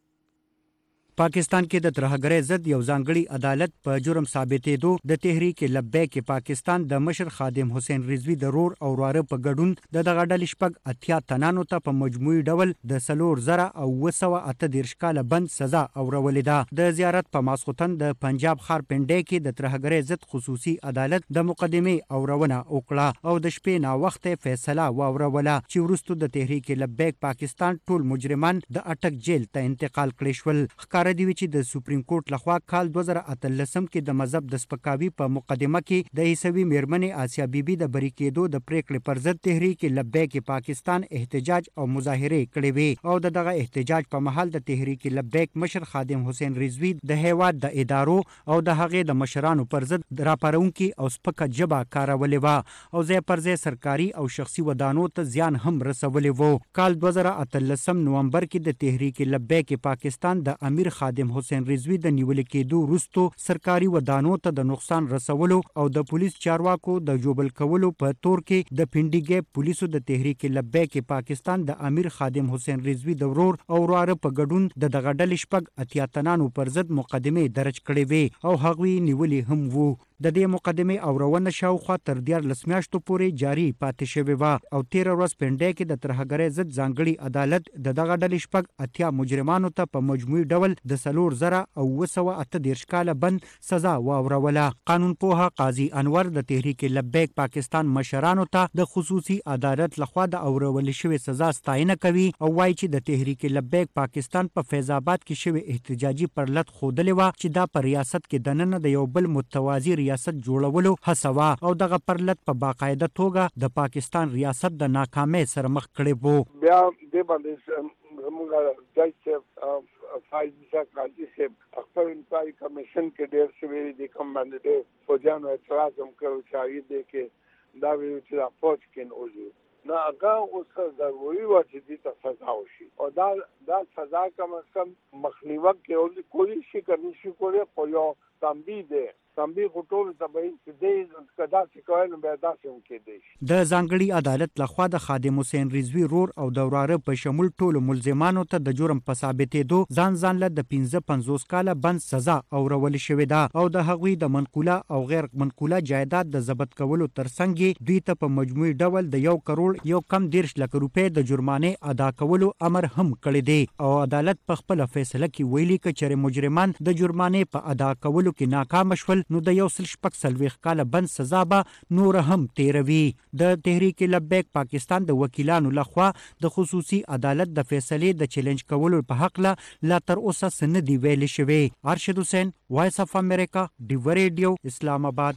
پاکستان کې د ترهګرۍ ضد یو ځانګړي عدالت په جرم ثابتېدو د تحریک لبیک پاکستان د مشر خادم حسین رضوي د رور او وراره په ګډون د دغه ډلې شپږ اتیا تنانو ته په مجموعي ډول د څلور زره او اوه سوه اته دېرش کاله بند سزا اورولې ده. د زیارت په ماسخوتن د پنجاب ښار پنډۍ کې د ترهګرۍ ضد خصوصي عدالت د مقدمې اورونه وکړه او د شپې ناوخته فیصله واوروله چې وروسته د تحریک لبیک پاکستان ټول مجرمان د اټک جیل ته انتقال کړي شول. ښکاره دی چې د سپریم کورټ لخوا کال دوه زره اتلسم کې د مذهب د سپکاوي په مقدمه کې د عیسوي میرمنې آسیا بیبي د بری کېدو د پریکړې پر ضد تحریک لبیک پاکستان احتجاج او مظاهرې کړې وې او د دغه احتجاج په مهال د تحریک لبیک مشر خادم حسین رضوي د هیواد د ادارو او د هغې د مشرانو پر ضد راپارونکي او سپکه ژبه کارولې وه او ځای پر ځای سرکاري او شخصي ودانو ته زیان هم رسولی وو. کال دوه زره اتلسم نومبر کې د تحریک لبیک پاکستان د امیر خادم حسین رضوي د نیول کېدو وروسته سرکاري ودانو ته د نقصان رسولو او د پولیس چارواکو د جوبل کولو په تور کې د پنډي ګیپ پولیسو د تحریک لبیک پاکستان د امیر خادم حسین رضوي د ورور او وراره په ګډون د دغه ډلې شپږ اتیا تنانو پر ضد مقدمې درج کړې وې او هغوی نیولې هم وو. د دې مقدمې اورونه شاوخوا تر دیارلس میاشتو پورې جاري پاتې شوې وه او تېره ورځ پنډۍ کې د ترهګرۍ ضد ځانګړي عدالت د دغه ډلې شپږ اتیا مجرمانو ته په مجموعي ډول د څلور زره او اوه سوه اته دېرش کاله بند سزا واوروله. قانون پوه قاضي انور د تحریک لبیک پاکستان مشرانو ته د خصوصي عدالت لخوا د اورولې شوې سزا ستاینه کوي او وایي چې د تحریک لبیک پاکستان په فیض آباد کې شوې احتجاجي پرلط ښودلې وه چې دا په ریاست کې دننه د یو بل متوازي ریاست جوړولو هڅه وه او دغه پرلط په باقاعده توګه د پاکستان ریاست د ناکامۍ سره مخ کړی وو. بیا دې باندې زموږ جج صاحب فایز صاحب قاضي صاحب خپل انتخابي کمیشن کې ډېر څه ویلي دي، کوم باندې ډېر فوجیانو اعتراض هم کړی چې هغې دې کې دا ویلي چې دا فوج کې نه وځي. نه هغه اوس ضروري وه چې دې ته سزا وشي او دا دا سزا کم از کم مخنیوه کې کولی شي که نه شي کولی خو یو تنبیه دی. تنبیه خو ټولو ته به وي چې دې که داسې کوی نو بیا داسې هم کېدی شي. د ځانګړي عدالت لخوا د خادم حسین رضوي رور او د وراره په شمول ټولو ملزمانو ته د جرم په ثابتېدو ځان ځان له د پنځه پنځوس کاله بند سزا اورولې شوې ده او د هغوی د منقوله او غیر منقوله جایداد د ضبط کولو ترڅنګ یې دوی ته په مجموعي ډول د یو کروړ یو کم دېرش لکه روپۍ د جرمانې ادا کولو امر هم کړی دی او عدالت په خپله فیصله کې ویلي که چېرې مجرمان د جرمانې په ادا کولو کې ناکامه شول نو د یو سل شپږ څلوېښت کاله بند سزا به نوره هم تیروي. د تحریک لبیک پاکستان د وکیلانو لخوا د خصوصي عدالت د فیصلې د چیلنج کولو په هکله لا تر اوسه څه نه دي ویلې شوي. ارشد حسین، وایس اف امریکا، ډیوه ریډیو، اسلام آباد.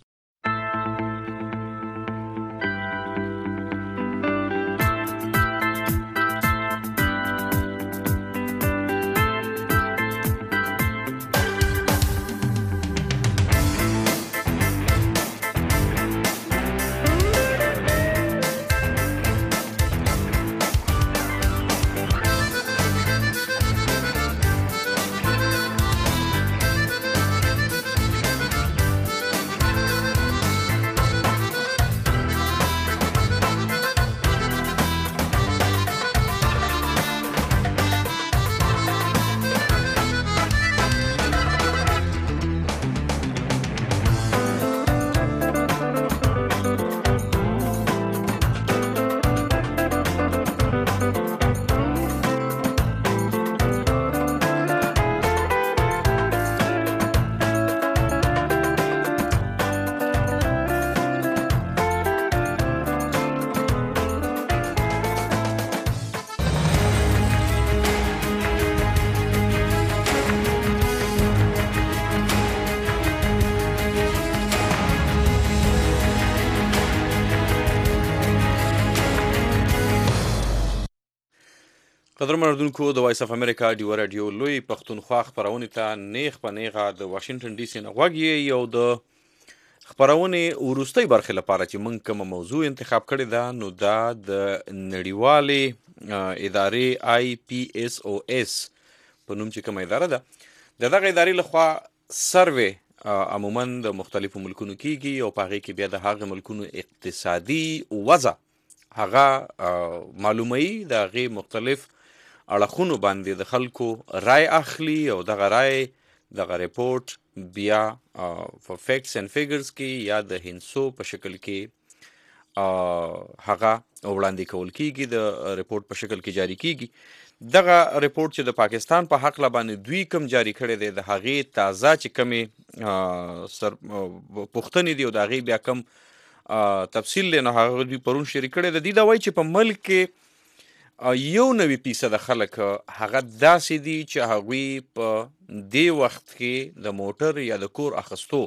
قدر مردونکو د وایس اف امریکا ډیو رادیو لوی پښتونخوا خبرونه ته نیغ په نیغه د واشنگټن ډي سي نه غوږی یو د خبرونه ورستۍ برخه لپاره چې مونږ کوم موضوع انتخاب کړی دا نو دا د نړیوالې ادارې آی پی اس او اس په نوم چې کومه اداره ده د دغه ادارې لخوا سروې عموما د مختلفو ملکونو کیږي او په هغې کې بیا د هغه ملکونو اقتصادي وضع هغه معلوموي د هغې مختلف اړخونو باندې د خلکو رای اخلي او دغه رای دغه ریپورټ بیا په فیکټس اینڈ فیګرز کې یا د هندسو په شکل کې هغه وړاندې کول کیږي د ریپورټ په شکل کې جاری کیږي دغه ریپورټ چې د پاکستان په حق باندې دوی کم جاری کړی دی د هغې تازه چې کمې سر پوښتنې دي او د هغې بیا کم تفصیل دی نو هغه دوی پرون شریک کړی دی. دوی دا وایي چې په ملک کې یو نوي فیصد خلک هغه داسې دي چې هغوی په دې وخت کې د موټر یا د کور اخیستو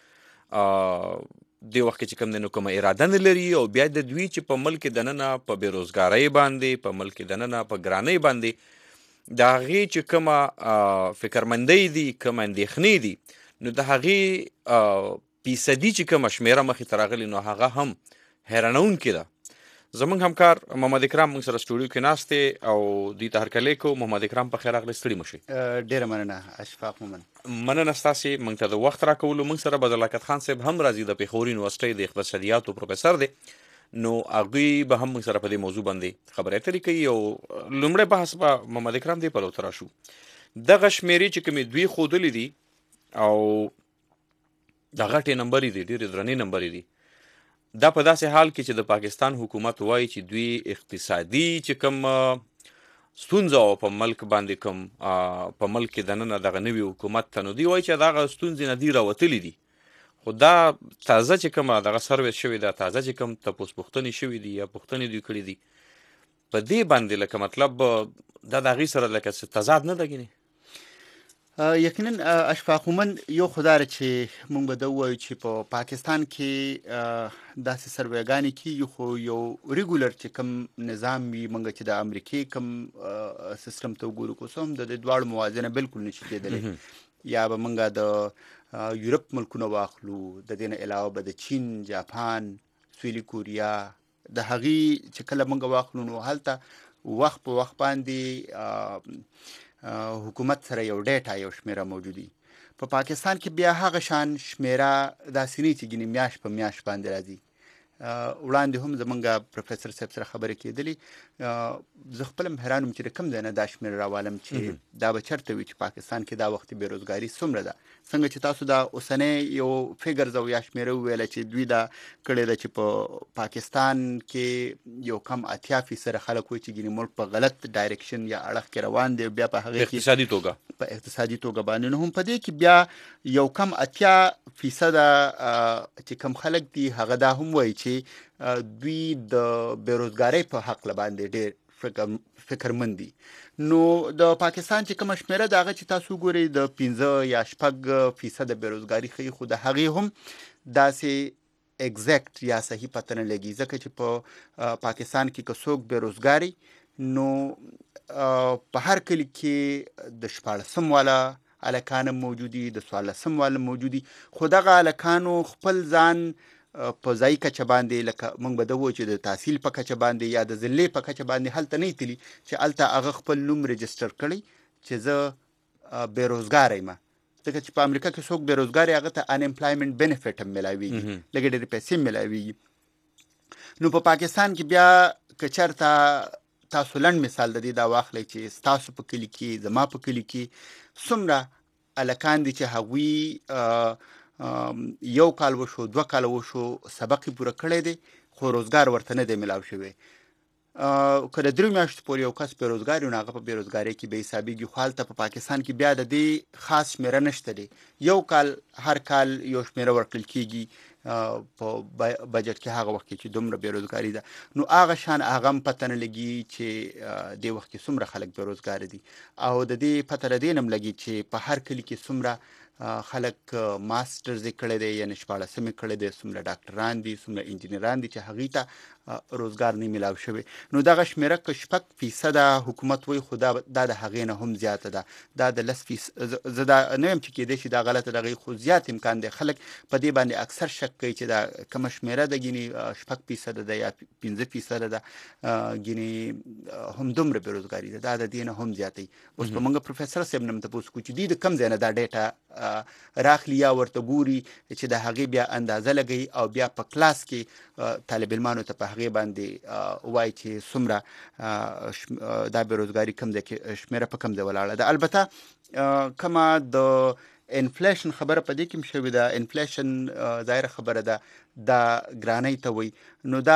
دې وخت کې چې کوم دی نو کومه اراده نه لري او بیا د دوی چې په ملک کې دننه په بېروزګارۍ باندې په ملک کې دننه په ګرانۍ باندې د هغې چې کومه فکرمندۍ دي کومه اندېښنې دي نو د هغې فیصدي چې کومه شمېره مخې ته راغلي نو هغه هم حیرانونکې ده. زمونږ همکار محمد اکرام موږ سره سټوډیو کې ناست دی او دوی ته هرکلی کوو. محمد اکرام په خیر راغلی، ستړي مه شئ. ډېره مننه اشفاق مومن. مننه ستاسې موږ ته د وخت راکولو. موږ سره بدرلاکت خان صاحب هم راځي د پېښور یونیورسټۍ د اقتصادیاتو پروفیسر دی نو هغوی به هم موږ سره په دې موضوع باندې خبرې اترې کوي او لومړی بحث به محمد اکرام دې پلو ته راشو. دغه شمېرې چې کومې دوی ښودلې دي او د غټې نمبرې دي ډېرې درنې نمبرې دي دا په داسې حال کې چې د پاکستان حکومت وایي چې دوی اقتصادي چې کوم ستونزه او په ملک باندې کوم په ملک کې دننه دغه نوي حکومت ته نو دوی وایي چې دغه ستونزې نه دي راوتلي دي خو دا تازه چې کومه دغه سروس شوې ده تازه چې کوم تپوس پوښتنې شوي دي یا پوښتنې دوی کړي دي په دې باندې لکه مطلب دا د هغې سره لکه څه تضاد نه ده ګینې؟ یقینا اشفاق مومن یو خو دا چې موږ به دا ووایو چې په پاکستان کې داسې سروېګانې کېږي خو یو ریګولر چې کوم نظام وي موږ چې د امریکې کوم سیستم ته وګورو که څه هم د دې دواړو موازنه بالکل نشي کېدلی یا به موږ د یورپ ملکونه واخلو د دې نه علاوه به د چین، جاپان، سویلي کوریا د هغې چې کله موږ واخلو نو هلته وخت په وخت باندې حکومت سره یو ډیټا یو شمیره موجودي. په پاکستان کې بیا هغه شان شمیره داسې نه چې ګینې میاشت په میاشت باندې راځي. وړاندې هم زمونږ پروفیسر صاحب سره خبرې کېدلې زه خپل هم حیران وم چې د کوم ځای نه دا شمېره راوالم چې دا به چېرته وي چې پاکستان کې دا وخت بېروزګاري څومره ده. څنګه چې تاسو دا اوسنی یو فګرز او یا شمېره وویله چې دوی دا کړې ده چې په پاکستان کې یو کم اتیا فیصده خلک وایي چې ګینې ملک په غلط ډایرکشن یا اړخ کې روان دی بیا په هغې کې اقتصادي توګه په اقتصادي توګه باندې نو هم په دې کې بیا یو کم اتیا فیصده چې کم خلک دي هغه دا هم وایي چې دوی د بېروزګارۍ په حق باندې ډېر فکرمند دي. نو د پاکستان چې کومه شمېره د هغه چې تاسو ګورئ د پنځه یا شپږ فیصده بېروزګاري ښیي خو د هغې هم داسې اګزیکټ یا صحیح پته نه لګي ځکه چې په پاکستان کې که څوک بېروزګاري نو په هر کلي کې د شپاړسم والا هلکان هم موجودي د څوارلسم والا موجودي خو دغه هلکانو خپل ځان په ځایي کچه باندې لکه موږ به دا ووایو چې د تحصیل په کچه باندې یا د ضلعې په کچه باندې هلته نه تلي چې هلته هغه خپل نوم رجسټر کړی چې زه بېروزګاره یم ځکه چې په امریکا کې څوک بېروزګار هغه ته انامپلایمنټ بینیفټ هم میلاویږي لږې ډېرې پیسې هم میلاویږي. نو په پاکستان کې بیا که چېرته تاسو لنډ مثال د دې دا واخلئ چې ستاسو په کلي کې زما په کلي کې څومره هلکان دي چې هغوی یو کال وشو دوه کال وشو سبق یې پوره کړی دی خو روزګار ورته نه دی میلاو شوی. که د درې میاشتو پورې یو کس بېروزګار وي نو هغه په بېروزګارۍ کې بې حسابېږي خو هلته په پاکستان کې بیا د دې خاص شمېره نشته دی. یو کال هر کال یو شمېره ورکړل کېږي په بجټ کې هغه وخت کې چې دومره بېروزګاري ده نو هغه شان هغه هم پته نه لګي چې دې وخت کې څومره خلک بېروزګاره دي او د دې پته له دې نه هم لګي چې په هر کلي کې څومره خلک ماسترز یې کړی دی یعنې شپاړسم یې کړی دی، څومره ډاکټران دي، څومره انجینران دي چې هغوی ته روزګار نه میلاو شوی. نو دغه شمېره که شپږ فیصده حکومت وایي خو دا دا د هغې نه هم زیاته ده. دا د لس فیصد زه دا نه یم چې کېدای شي دا غلطه د هغې خو زیات امکان دی. خلک په دې باندې اکثر شک کوي چې دا کومه شمېره ده ګینې شپږ فیصده ده یا پنځه فیصده ده، ګینې همدومره بېروزګاري ده، دا د دې نه هم زیاته وي. اوس په موږ پروفیسر صاحب نه م تپوس کوو چې دوی د کوم ځای نه دا ډیټا راخلي یا ورته ګوري چې د هغې بیا اندازه لګوي او بیا په کلاس کې طالب علمانو ته په هغې باندې وایي چې څومره دا بېروزګاري کوم ځای کې شمېره په کوم ځای ولاړه ده. البته کومه د انفلیشن خبره په دې کې هم شوې ده. انفلیشن ظاهره خبره ده، دا ګرانۍ ته وایي. نو دا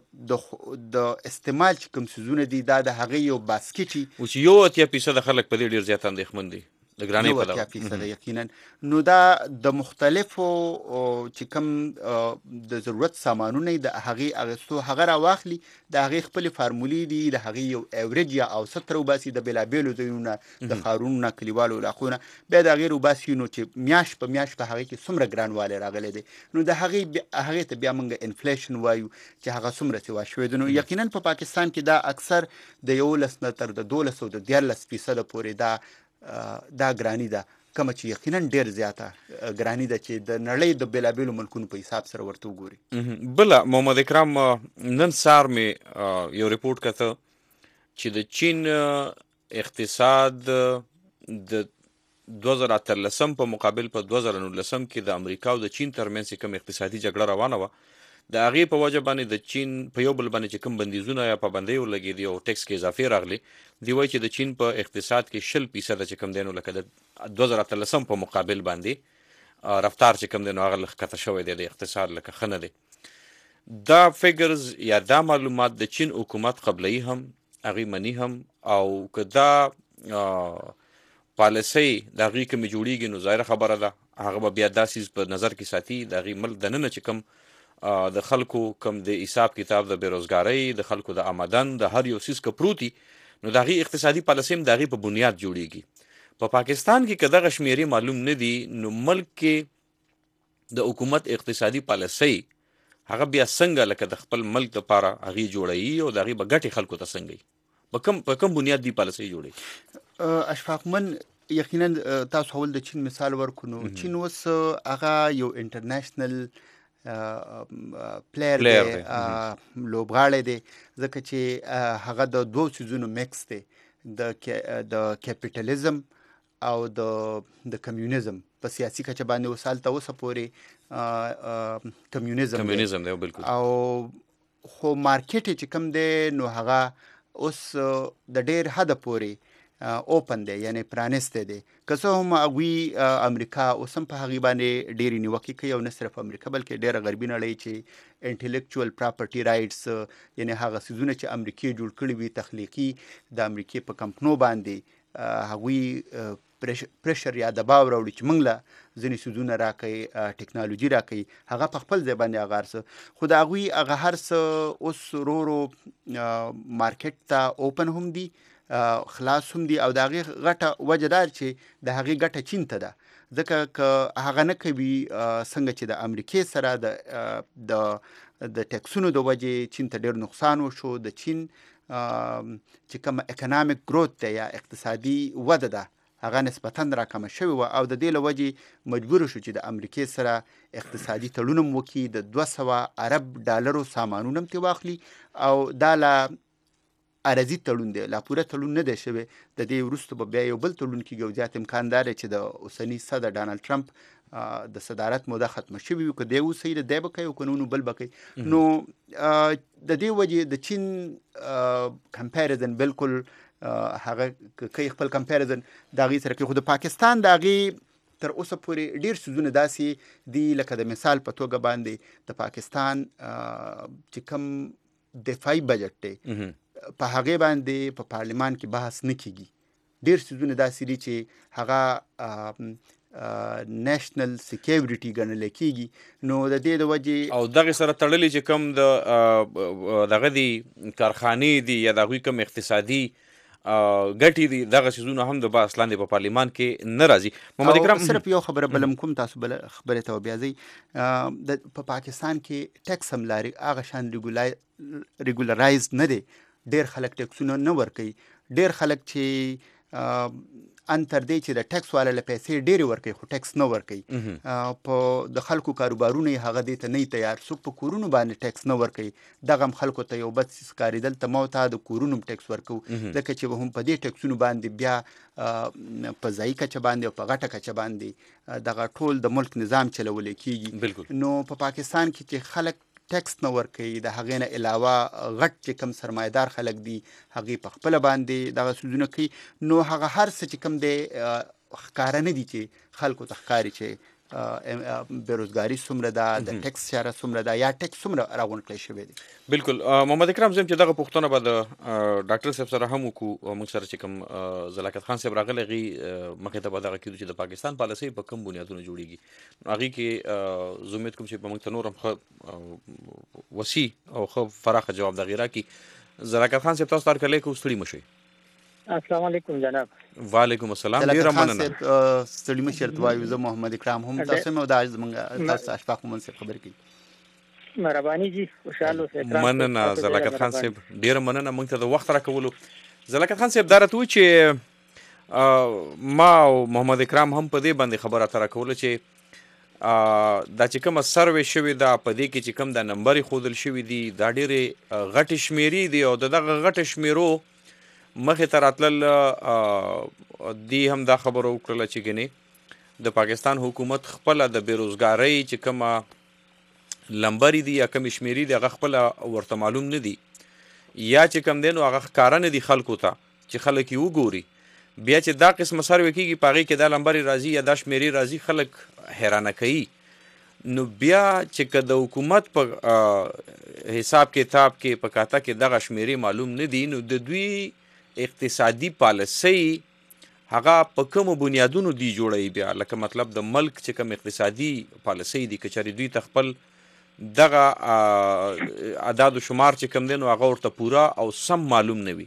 د استعمال چې کوم څیزونه دي دا د هغې یو باسکټ وي. اوس یو اتیا فیصده خلک په دې ډېر زیات اندېښمن دي د ګرانۍ په اتیا فیصده یقینا. نو دا د مختلفو چې کوم د ضرورت سامانونه د هغې اخیستو هغه راواخلي، د هغې خپلې فارمولې دي، د هغې یو ایوریج یا اوسط راوباسي د بېلابېلو ځایونو نه، د ښارونو نه، کلیوالو علاقو نه، بیا د هغې راوباسي نو چې میاشت په میاشت په هغې کې څومره ګرانوالی راغلی دی. نو د هغې هغې ته بیا موږ انفلیشن وایو چې هغه څومره سیوا شوی دی. نو یقینا په پاکستان کې دا اکثر د یولس نه تر د دولس او د دیارلس فیصده پورې دا دا ګراني ده، کومه چې یقینا ډېر زیاته ګراني ده چې د نړۍ د بېلابېلو ملکونو په حساب سره ورته وګوري. بله محمد اکرام، نن سهار مې یو ریپورټ کته چې د چین اقتصاد د دوه زره اتلسم په مقابل په دوه زره نولسم کې د امریکا او د چین ترمنځ کوم اقتصادي جګړه روانه وه، د هغې په وجه باندې د چین په یو بل باندې چې کوم بندیزونه یا پابندۍ ورلګېدي او ټیکس کې اضافې راغلي، دوی وایي چې د چین په اقتصاد کې شل فیصده چې کوم دی نو لکه د دوه زره اتلسم په مقابل باندې رفتار چې کوم دی نو هغه لږ ښکته شوی دی، د اقتصاد لکه ښه نه دی. دا فګرز یا دا معلومات د چین حکومت قبلوي هم، هغې مني هم، او که دا پالیسۍ د هغې کومې جوړېږي نو ظاهره خبره ده هغه به بیا دا څیز په نظر کې ساتي، د هغې ملک دننه چې کوم د خلکو کوم د حساب کتاب د بېروزګارۍ، د خلکو د آمدن، د هر یو څیز که پروت وي نو د هغې اقتصادي پالیسۍ هم د هغې په بنیاد جوړېږي. په پاکستان کې که دغه شمېرې معلوم نه دي نو ملک کې د حکومت اقتصادي پالیسۍ هغه بیا څنګه لکه د خپل ملک دپاره هغې جوړوي او د هغې به ګټې خلکو ته څنګه وي، په کوم په کوم بنیاد دی پالیسۍ جوړوي؟ اشفاقمن یقینا تاسو اول د چین مثال ورکړو. نو چین اوس هغه یو انټرنیشنل پلیر دی، لوبغاړی دی، ځکه چې هغه د دوو څیزونو میکس دی، د کیپیټالیزم او د د کمیونیزم. په سیاسي کچه باندې اوس هلته اوسه پورې کمیونیزم کمیونیزم دی بالکل، او خو مارکیټ چې کوم دی نو هغه اوس د ډېر حده پورې اوپن دی، یعنی پرانستی دی. که څه هم هغوی امریکا اوس هم په هغې باندې ډېرې نیوکې کوي، او نه صرف امریکا بلکې ډېره غربي نړۍ چې انټلیکچوال پراپرټي رایټس، یعنی هغه څیزونه چې امریکې جوړ کړي وي تخلیقي د امریکې په کمپنو باندې، هغوی پریشر یا دباو راوړي چې موږ له ځینې څیزونه راکوي، ټکنالوژي راکوي، هغه په خپل ځای باندې هغه هر څه، خو د هغوی هغه هر څه اوس ورو ورو مارکیټ ته اوپن هم دي، خلاص هم دي، او د هغې غټه وجه دار چې د هغې ګټه چین ته ده. ځکه که هغه نه کوي څنګه چې د امریکې سره د د د ټیکسونو د وجې چین ته ډېر نقصان وشو، د چین چې کومه اکنامیک گروت ده یا اقتصادي وده ده هغه نسبتاً راکمه شوې وه، او د دې له وجې مجبور شو چې د امریکې سره اقتصادي تړون هم وکړي، د دوه سوه ارب ډالرو سامانونه هم ترې واخلي، او دا له عرضي تړون دی، لا پوره تړون نه دی شوی. د دې وروسته به بیا یو بل تړون کېږي، او زیات امکان دا دی چې د اوسني صدر ډانلډ ټرمپ د صدارت موده ختمه شوې وي، که دی اوسئ د دی به کوي او که نو بل به کوي. نو د دې وجې د چین کمپیریزن بالکل هغه کوي خپل کمپیریزن د هغې سره کوي، خو د پاکستان د هغې تر اوسه پورې ډېر څیزونه داسې دي لکه د مثال په توګه باندې د پاکستان چې کوم دفاعي بجټ دی په هغې باندې په پارلمان کې بحث نه کېږي. ډېر څیزونه داسې دي چې هغه نیشنل سیکیورټي ګڼلی کېږي. نو د دې د وجې او دغې سره تړلي چې کوم د دغه دي کارخانې دي یا د هغوی کوم اقتصادي ګټې دي دغه څیزونه هم د باس لاندې په پارلیمان کې نه راځي. محمد اکرم صرف یو خبره بلم کوم تاسو بل خبره ته بیا ځئ د په پاکستان کې ټیکس هم لري هغه شان ریګولرایز نه دی. ډېر خلک ټیکسونه نه ورکوي. ډېر خلک چې ان تر دې چې د ټیکس والا له پیسې ډېرې ورکوي خو ټیکس نه ورکوي. په د خلکو کاروبارونه یې هغه دې ته نه تیار. څوک په کورونو باندې ټیکس نه ورکوي. دغه هم خلکو ته یو بد څیز ښکاري. دلته ما ته د کورونو ټیکس ورکوو ځکه چې هم په دې ټیکسونو باندې بیا په ځایي کچه باندې او په غټه کچه باندې دغه ټول د ملک نظام چلولی کېږي. نو په پاکستان کې چې خلک ټیکس نه ورکوي د هغې نه علاوه غټ چې کوم سرمایدار خلک دي هغې په خپله باندې دغه څیزونه کوي. نو هغه هر څه چې کوم دی ښکاره نه دي چې خلکو ته ښکاري چې بېروزګاري څومره ده د ټیکس چاره څومره ده یا ټیکس څومره راغونډ کړی شوی دی. بالکل محمد اکرم زم چې دغه پوښتنه به د ډاکټر صاحب سره هم وکړو. موږ سره چې کوم زلاکت خان صاحب راغلی هغې مخې ته به دغه کېدو چې د پاکستان پالیسۍ په کوم بنیادونو جوړېږي. هغې کې زه امید کوم چې به موږ ته نور هم ښه وسیع او ښه پراخه جواب د هغې راکړي. زلاکت خان صاحب تاسو ته هرکلی کوو ستړي مه شئ. السلام علیکم جناب. وعلیکم السلام. ډېره مننه. ستړي مه شئ ورته وایو. زه محمد اکرام هم تاسو هم دا زموږ تاسو ته اشفاق مومن صاحب خبرې کوي. مهرباني جی خوشحال اوسئ. مننه زلاکت خان صاحب ډېره مننه موږ ته د وخت راکولو. زلاکت خان صاحب دا راته وایي چې ما او محمد اکرام هم په دې باندې خبره اتره کوله چې دا چې کومه سروې شوې ده په دې کې چې کوم دا نمبرې ښودل شوي دي دا ډېرې غټې شمېرې دي او د دغه غټې شمېرو مخې ته راتلل دی هم دا خبره وکړله چې ګنې د پاکستان حکومت خپله د بېروزګارۍ چې کومه لمبرې دي یا کومې شمېرې دي هغه خپله ورته معلوم نه دي یا چې کوم دی نو هغه ښکاره نه دي خلکو ته چې خلک یې وګوري. بیا چې دا قسمه سروې کېږي په هغې کې دا لمبرې راځي یا دا شمېرې راځي خلک حیرانه کوي. نو بیا چې که د حکومت په حساب کتاب کې په کاته کې دغه شمېرې معلوم نه دي نو د دوی اقتصادي پالیسۍ هغه په کومو بنیادونو دی جوړوي. بیا لکه مطلب د ملک چې کوم اقتصادي پالیسۍ دي که چېرې دوی ته خپل دغه اعداد و شمار چې کوم دی نو هغه ورته پوره او سم معلوم نه وي.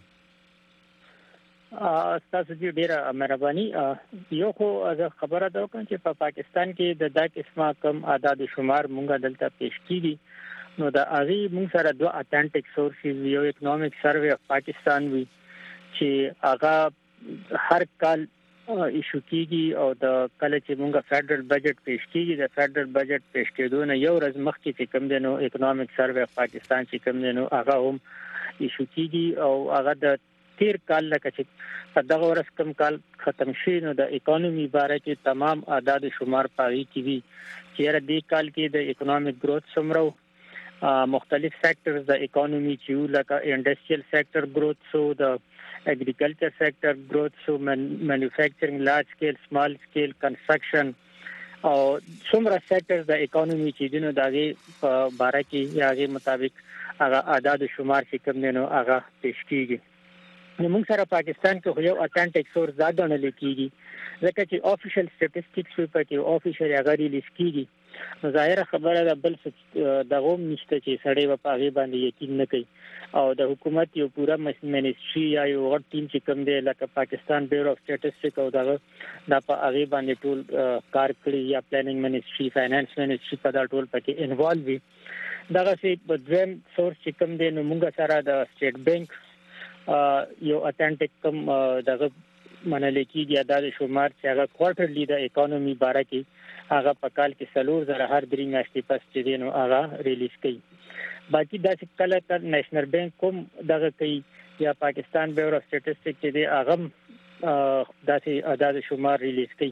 ستاسو جی ډېره مهرباني. یو خو زه خبره ده وکړم چې په پاکستان کې د دا قسمه کم اعداد و شمار مونږ دلته پیش کېږي نو د هغې مونږ سره دوه اتھنټک سورسز یو اکنامک سروې اف پاکستان وي چې هغه هر کال ایشو کیږي او د کله چې موږ فدرل بجټ پیش کیږي د فدرل بجټ پیش کېدو نه یو ورځ مخکې چې کوم دی نو اکنامک سروې اف پاکستان چې کوم دی نو هغه هم ایشو کیږي او هغه د تیر کال لکه چې په دغه ورځ کوم کال ختم شي نو د اکانومي باره کې تمام اعداد شمار پاغي کې وي چې دې کال کې د اکنامک گروث څومره مختلف سیکټرز د اکانومي چې لکه انډستریال سیکټر گروث سو د agriculture sector growth so man, manufacturing large scale small scale construction او څومره sectors د economy چې دینو دغه په باره کې یاغه مطابق هغه اعداد شمار چې کوم دینو هغه پیش کیږي. نو موږ سره پاکستان کې یو اتھنټک سورس دا ګڼل کیږي ځکه چې افیشل سټټیسټکس په کې افیشل هغه ریلیز کیږي. نو ظاهر خبره ده بل څه دغه نشته چې سړی په هغه باندې یقین نه کوي او د حکومت یو پورا منیسټري یا یو غټ ټیم چې کوم دی لکه پاکستان بیورو اف سټټیسټکس او دغه د په هغه باندې ټول کار کړی یا پلانینګ منیسټري فاینانس منیسټري په دا ټول پکې انوالو وي. دغه سي په دویم سورس چې کوم دی نو موږ سره د سټیټ بانک یو اتھنټک کوم دغه منل کېږي اعداد شمار چې هغه کوارټرلی د اکانومي باره کې هغه په کال کې سلور زره هر درې میاشتې پس چې دی نو هغه ریلیز کوي. باقي داسې کله تر نېشنل بانک کوم دغه کوي یا پاکستان بیورو اف سټټیسټکس چې دی هغه داسې اعداد شمار ریلیز کوي.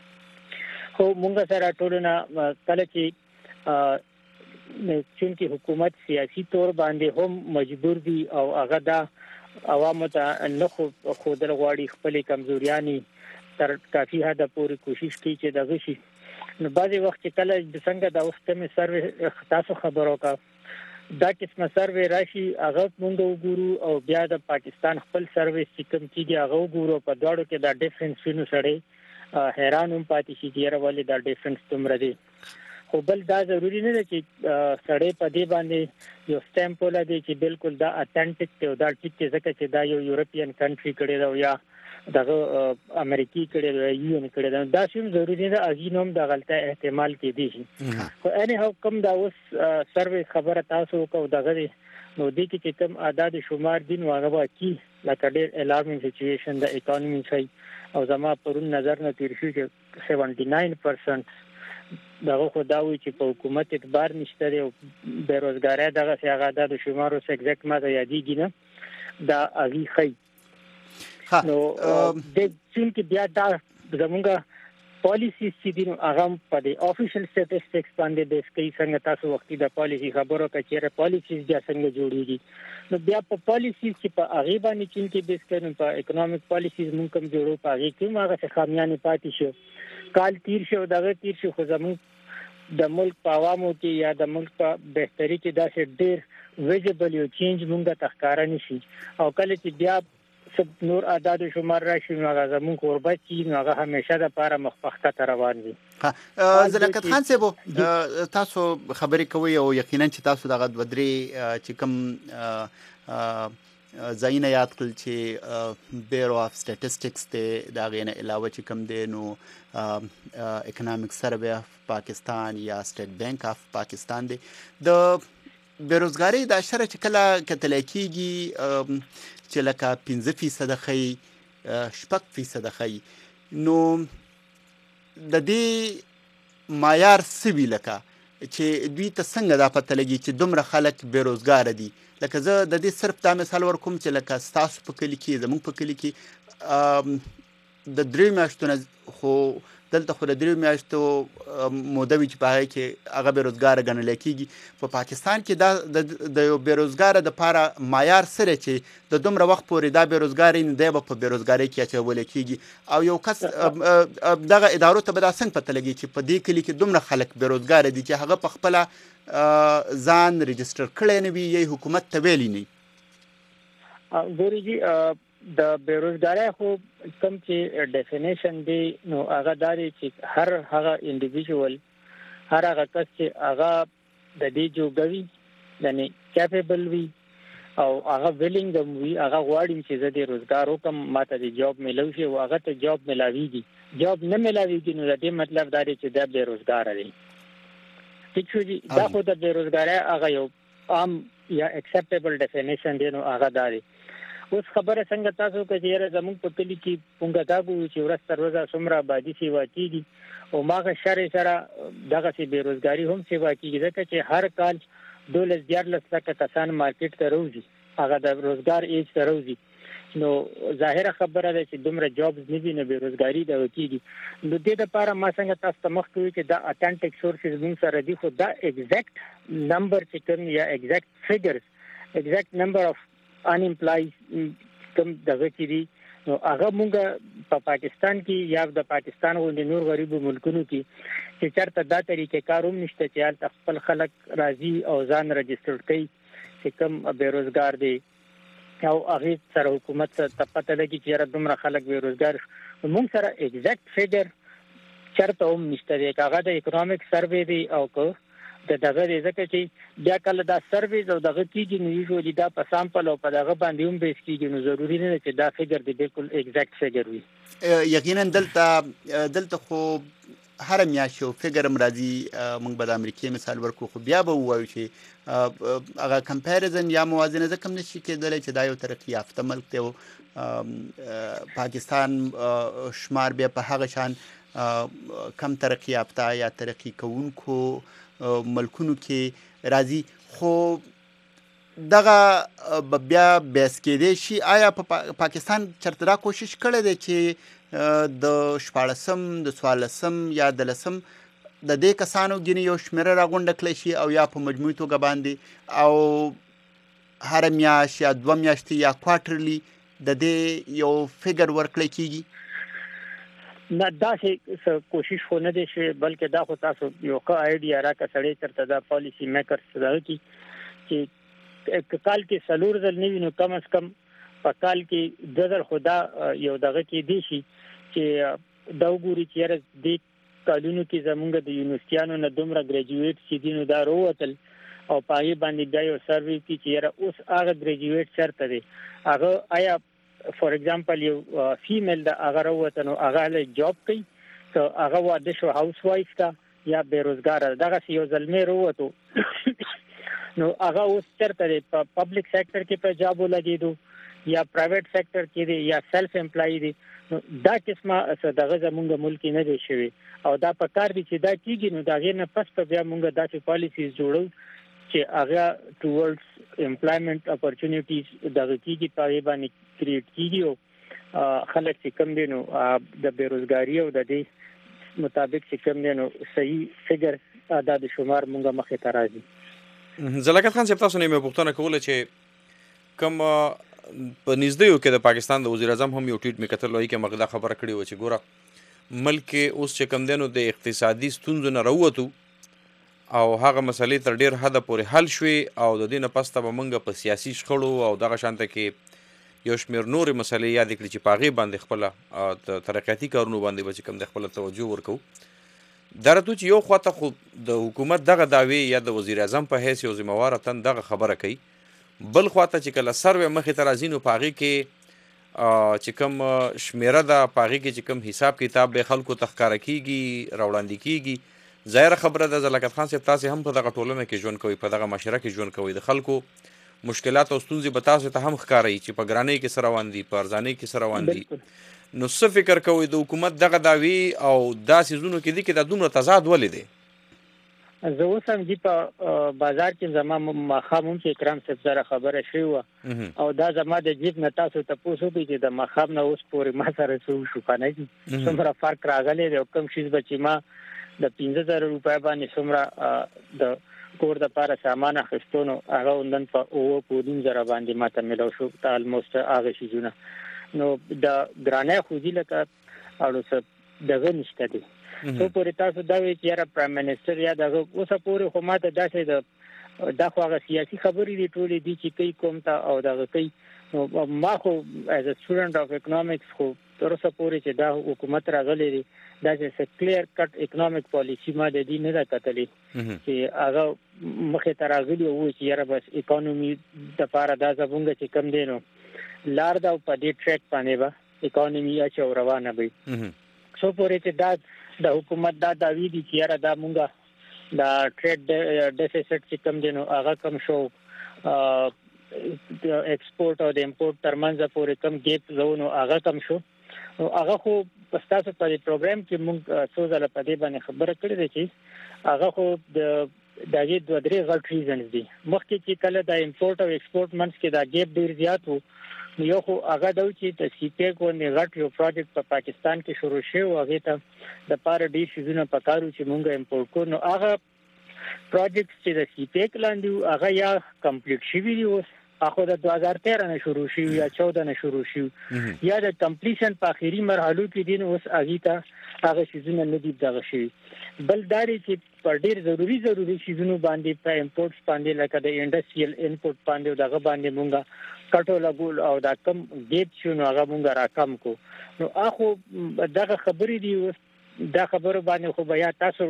خو موږ سره ټولونه کله چې چونکې حکومت سیاسي تور باندې هم مجبور دي او هغه دا عوامو ته نه ښودل غواړي خپلې کمزوریانې تر کافي حده پورې کوشش کوي چې دغه شي. نو بعضې وخت چې کله د څنګه د وخت مې سروې تاسو خبر وکړه دا قسمه سروې راشي هغه موږ وګورو او بیا د پاکستان خپل سروې چې کوم کېږي هغه وګورو په دواړو کې دا ډیفرنس وینو سړی حیران هم پاتې شي چې یاره ولې دا ډیفرنس دومره دی. خو بل دا ضروری نه ده چې سړی په دې باندې یو سټامپ ولګي چې بالکل دا اتنټیک دی او دا ټیک دی ځکه چې دا یو یورپین کنټری کړي دا یا دغه امریکای کړي دا یو ان کړي دا دا شوم ضروری نه اجینوم د غلطه احتمال کې دي خو اني هو کوم دا اوس سروې خبره تاسو کو دغه نو دې کې چې کوم اعداد شمار دي نو هغه واکي لکه ډېر الارمینګ سچويشن د اکانومي شي او زما پرون نظر نه تیر شو چې سیونټي ناین پرسنټ دغه خو دا وی چې په حکومت اعتبار نشته او بیروزګاری دغه څنګه اعداد شمار او ایگزیکټ ما یادېږي نه دا اغي خي نو د چین کې بیا دا زمونږه پالیسي چې دي هغه په د افیشل سټټسټکس باندې د سکي څنګه تاسو وختي د پالیسي خبرو کچېره پالیسي بیا څنګه جوړیږي نو بیا په پالیسي چې په هغه باندې چین کې بیس کړي په اکونومیک پالیسیز مونږ کوم جوړو په هغه کې هغه څه خامیانه پاتې شو کال تیر شو دغه تیر شو خو زموږ د ملک په عوامو کې یا د ملک په بهتري کې دا څه ډېر ویزیبل یو چینج مونږ ته ښکارا نشي او کله چې بیا سب نور اعداد شمار راشي نو هغه زموږ قربت چې نو هغه همیشه د پاره مخفخته تر روان دي ها زلکت خان صاحب تاسو خبرې کوي او یقینا چې تاسو دغه ودري چې کوم زاینه یاد کړل چې بیرو اف سټټسټکس ته دا غینه علاوه چې کوم دی نو اکونومیک سروې اف پاکستان یا سټیټ بانک اف پاکستان دی د بیروزګاری د اشاره چې کله کتل کېږي چې لکه پنځه فیصد خي شپږ فیصد خي نو د دې معیار سوي لکه چې دوی ته څنګه دا پته لګي چې دومره خلک بیروزګار دي لکه زه د دې صرف دا مثال ورکوم چې لکه ستاسو په کلی کې زموږ په کلی کې د درې میاشتو نه خو دلته خو د درې میاشتو موده وي چې په هغه کې هغه بیروزګاره ګڼل کېږي په پاکستان کې دا د یو بیروزګاره دپاره معیار سره چې د دومره وخت پورې دا بیروزګار نه دی به په بیروزګارۍ کې اچولی کېږي او یو کس دغه ادارو ته به دا څنګه پته لګي چې په دې کلي کې دومره خلک بیروزګاره دي چې هغه په خپله ځان رجسټر کړی نه وي یا حکومت ته ویلی نه ګوري جی د بیروزګاری خو کوم چې ډیفینیشن دی نو هغه داري چې هر هغه انډیویډوال هر هغه کس چې هغه د دې جوړوي یعنی کیپیبل وي او هغه ویلینګ د وي هغه غواړي چې زه د روزګار وکم ماته د جاب ملوي شي او هغه ته جاب ملاويږي جاب نه ملاويږي نو د دې مطلب داري چې د بیروزګار دی ټیک شو جی دا خو د بیروزګاری هغه یو عام یا اکسپټیبل ډیفینیشن دی نو هغه داري اوس خبره څنګه تاسو کې چې زموږ په کلی کې پونګا تاګو چې ورځ تر ورځې څومره آبادي سیوا کیږي او ماغه شر سره دغه سي بیروزګاری هم سیوا کیږي ځکه چې هر کال دولس دیارلس لکه کسان مارکیټ ته راوځي هغه د روزګار ایج ته راوځي نو ظاهره خبره ده چې دومره جابز نه دي نه بیروزګاری دا کیږي نو د دې لپاره ما څنګه تاسو ته مخ کوي چې دا اتنټیک سورسز موږ سره دي خو دا ایگزیکټ نمبر چې کوم یا ایگزیکټ فیګرز ایگزیکټ نمبر اف unemployed کوم دغه کې دي نو هغه مونږ په پاکستان کې یا د پاکستان غوندي نور غریب ملکونو کې چې چرته دا طریقې کاروم نشته چې خپل خلک راضي او ځان رجسټر کوي چې کوم بیروزګار دي او هغه سره حکومت ته پته لګي چې دومره خلک بیروزګار مونږ سره ایگزیکټ فیګر چرته هم نشته دی هغه د اکونومیک سروې دی او کو د دغه ځکه چې بیا کله دا سرویز او دغه کیږي نو یوزولي دا په سامپل او په دغه باندې هم بیس کیږي نو ضروری نه چې دا فیګر دی بالکل ایگزیکټ فیګر وي یقینا دلته دلته خو هر میاشت یو فیګر مرادي موږ به د امریکای مثال ورکو خو بیا به وایو چې هغه کمپیریزن یا موازنه ځکه نشي کېدلی چې دا یو ترقي یافته ملک دی او پاکستان شمار بیا په هغه شان کم ترقي یافته یا ترقي کوونکو ملکونو کې راځي خو دغه بیا بیس کېدی شي آیا په پاکستان چرته دا کوشش کړی دی چې د شپاړسم د څوارلسم یا د لسم د دې کسانو ګینې یو شمېره راغونډه کړی شي او یا په مجموعي توګه باندې او هره میاشت یا دوه میاشتې یا کوارټرلي د دې یو فیګر ورکړی کېږي نه دا چې کوشش خو نه دي شي بلکې دا خو تاسو یو ښه آیډیا راکړه سړی ترته دا پالیسی میکر سره کی چې کال کې سلور ځل نه وینو کم از کم په کال کې د ځل خدا یو دغه کې دی شي چې دا وګوري چې د کالونو کې زمونږ د یونیورسيانو نه دومره ګریجویټ چې دینو دا وروتل او پای باندې بیا یو سروي کې چې را اوس هغه ګریجویټ چرته دی هغه آیا فور ایگزامپل یو فیمیل دا هغه وروته نو هغه له جاب کوي ته هغه واده شو هاوس وایف تا یا بیروزګار دغه یو ځلمه وروته نو هغه اوس چرته دی په پبلک سېکټر کې په جاب ولګیدو یا پرایویټ سېکټر کې دی یا سیلف امپلای دی نو دا قسمه دغه زمونږ ملک نه دی شوی او دا په کار دي چې دا کیږي نو دا غیر نه پس په بیا مونږ داسې پالیسیز جوړو چې هغه ټوورډز امپلایمنت اپورچونټیز دغه کیږي په باندې کریټ کیږي او خلک چې کم دي نو د بیروزګاری او د دې مطابق چې کم دي نو صحیح فګر اعداد شمار مونږه مخې ته راځي. زلکت خان صاحب تاسو نه مې پوښتنه کوله چې کوم په نږدې کې د پاکستان د وزیر اعظم هم یو ټویټ مې کتل وایي چې مغدا خبره کړې و چې ګوره ملک اوس چې کم دینو د اقتصادي ستونزو نه راووتو او هغه مسلې تر ډیر حد پورې حل شوې او د دې نه پس ته به موږ په سیاسي شخړو او دغه شانته کې یو شمېر نورې مسلې یاد کړي چې په هغې باندې خپله ترقیاتي کارونو باندې به چې کوم د خپله توجه ورکوو دا راته چې یو خواته خو د حکومت دغه دعوې یا د وزیر اعظم په حیث یو ذمهواره تن دغه خبره کوي بل خواته چې کله سروې مخې ته راځي نو په هغې کې چې کوم شمیره ده په هغې کې چې کوم حساب کتاب به خلکو ته ښکاره کېږي راوړاندې کېږي ظاهره خبره ده زلکت خان صاحب تاسې هم په دغه ټولنه کې ژوند کوئ په دغه معاشره کې ژوند کوئ د خلکو مشکلات او ستونزې به تاسو ته هم ښکارئ چې په ګرانۍ کې څه روان دي په ارزانۍ کې څه روان دي نو څه فکر کوئ د حکومت دغه دعوې او دا څیزونو کې دي کې دا دومره تضاد ولې دی؟ زه اوس هم دي په بازار کې زما ماښام هم چې اکرام صاحب سره خبره شوې وه او دا زما د جیب نه تاسو تپوس وکړئ چې د ماښام نه اوس پورې ما سره څه وشو که نه دي څومره فرق راغلی دی او کوم شیز به چې ما د پنځه زره روپۍ باندې څومره د کور دپاره سامان اخیستو نو هغه نن په اووه په نیم زره باندې ما ته میلاو شو الموسټ هغه شیزونه نو د ګرانۍ خو دي لکه اړو څه دغه نشته دی سو پورې تاسو دا وی چې را پرایم منسٹر یا دغه اوسه پورې خو ماته داسې د دا خو هغه سیاسي خبرې دي ټولې دي چې کوي کوم ته او دغه کوي نو ما خو ایز ا سټوډنټ اف اکنامکس خو تر اوسه پورې چې دا حکومت راغلی دی دا چې کلیر کټ اکنامک پالیسی ما د دې نه ده کتلې چې هغه مخې ته راغلي وو چې یاره بس اکانومي دپاره دا زمونږ چې کم دی نو لار ده او په دې ټریک باندې به اکانومي اچو روانه وي سو پورې چې دا د حکومت دا دعوی دي چې یاره دا مونږه دا ټریډ ډیفیسټ چې کم دی نو هغه کم شو د ایکسپورټ او د امپورټ ترمنځ پورې کم ګیپ زو نو هغه کم شو نو هغه خو تاسو په دې پروګرام کې مونږ څو ځله په دې باندې خبره کړې ده چې هغه خو د دغه دوه درې غټ ریزنز دي مخکې چې کله د امپورټ او ایکسپورټ منځ کې دا ګیپ ډیر زیات وو یو خو هغه د چې د سی پی ایک باندې غټ یو پروجیکټ په پاکستان کې شروع شو هغه ته د پاره ډیر شیزونه پکارو چې مونږه امپورټ کو نو هغه پروجیکټ چې د سی پی ایک لاندې هغه یا کمپلیټ شوی دی اوس هغه د دوه هزار تیرہ نه شروع شو یا چودہ نه شروع شو یا د کمپلیشن په اخیری مرحلو کې دین اوس هغه ته هغه شیزونه نه دي دغه شي بل داري چې پر ډیر ضروری ضروری شیزونه باندې په امپورټس باندې لکه د انډستریال انپورټ باندې دغه باندې مونږه کټو لګول او دا کم ګیپ شنو هغه مونږه راکم کو نو اخو دغه خبرې دی دا خبره باندې خو بیا تاسو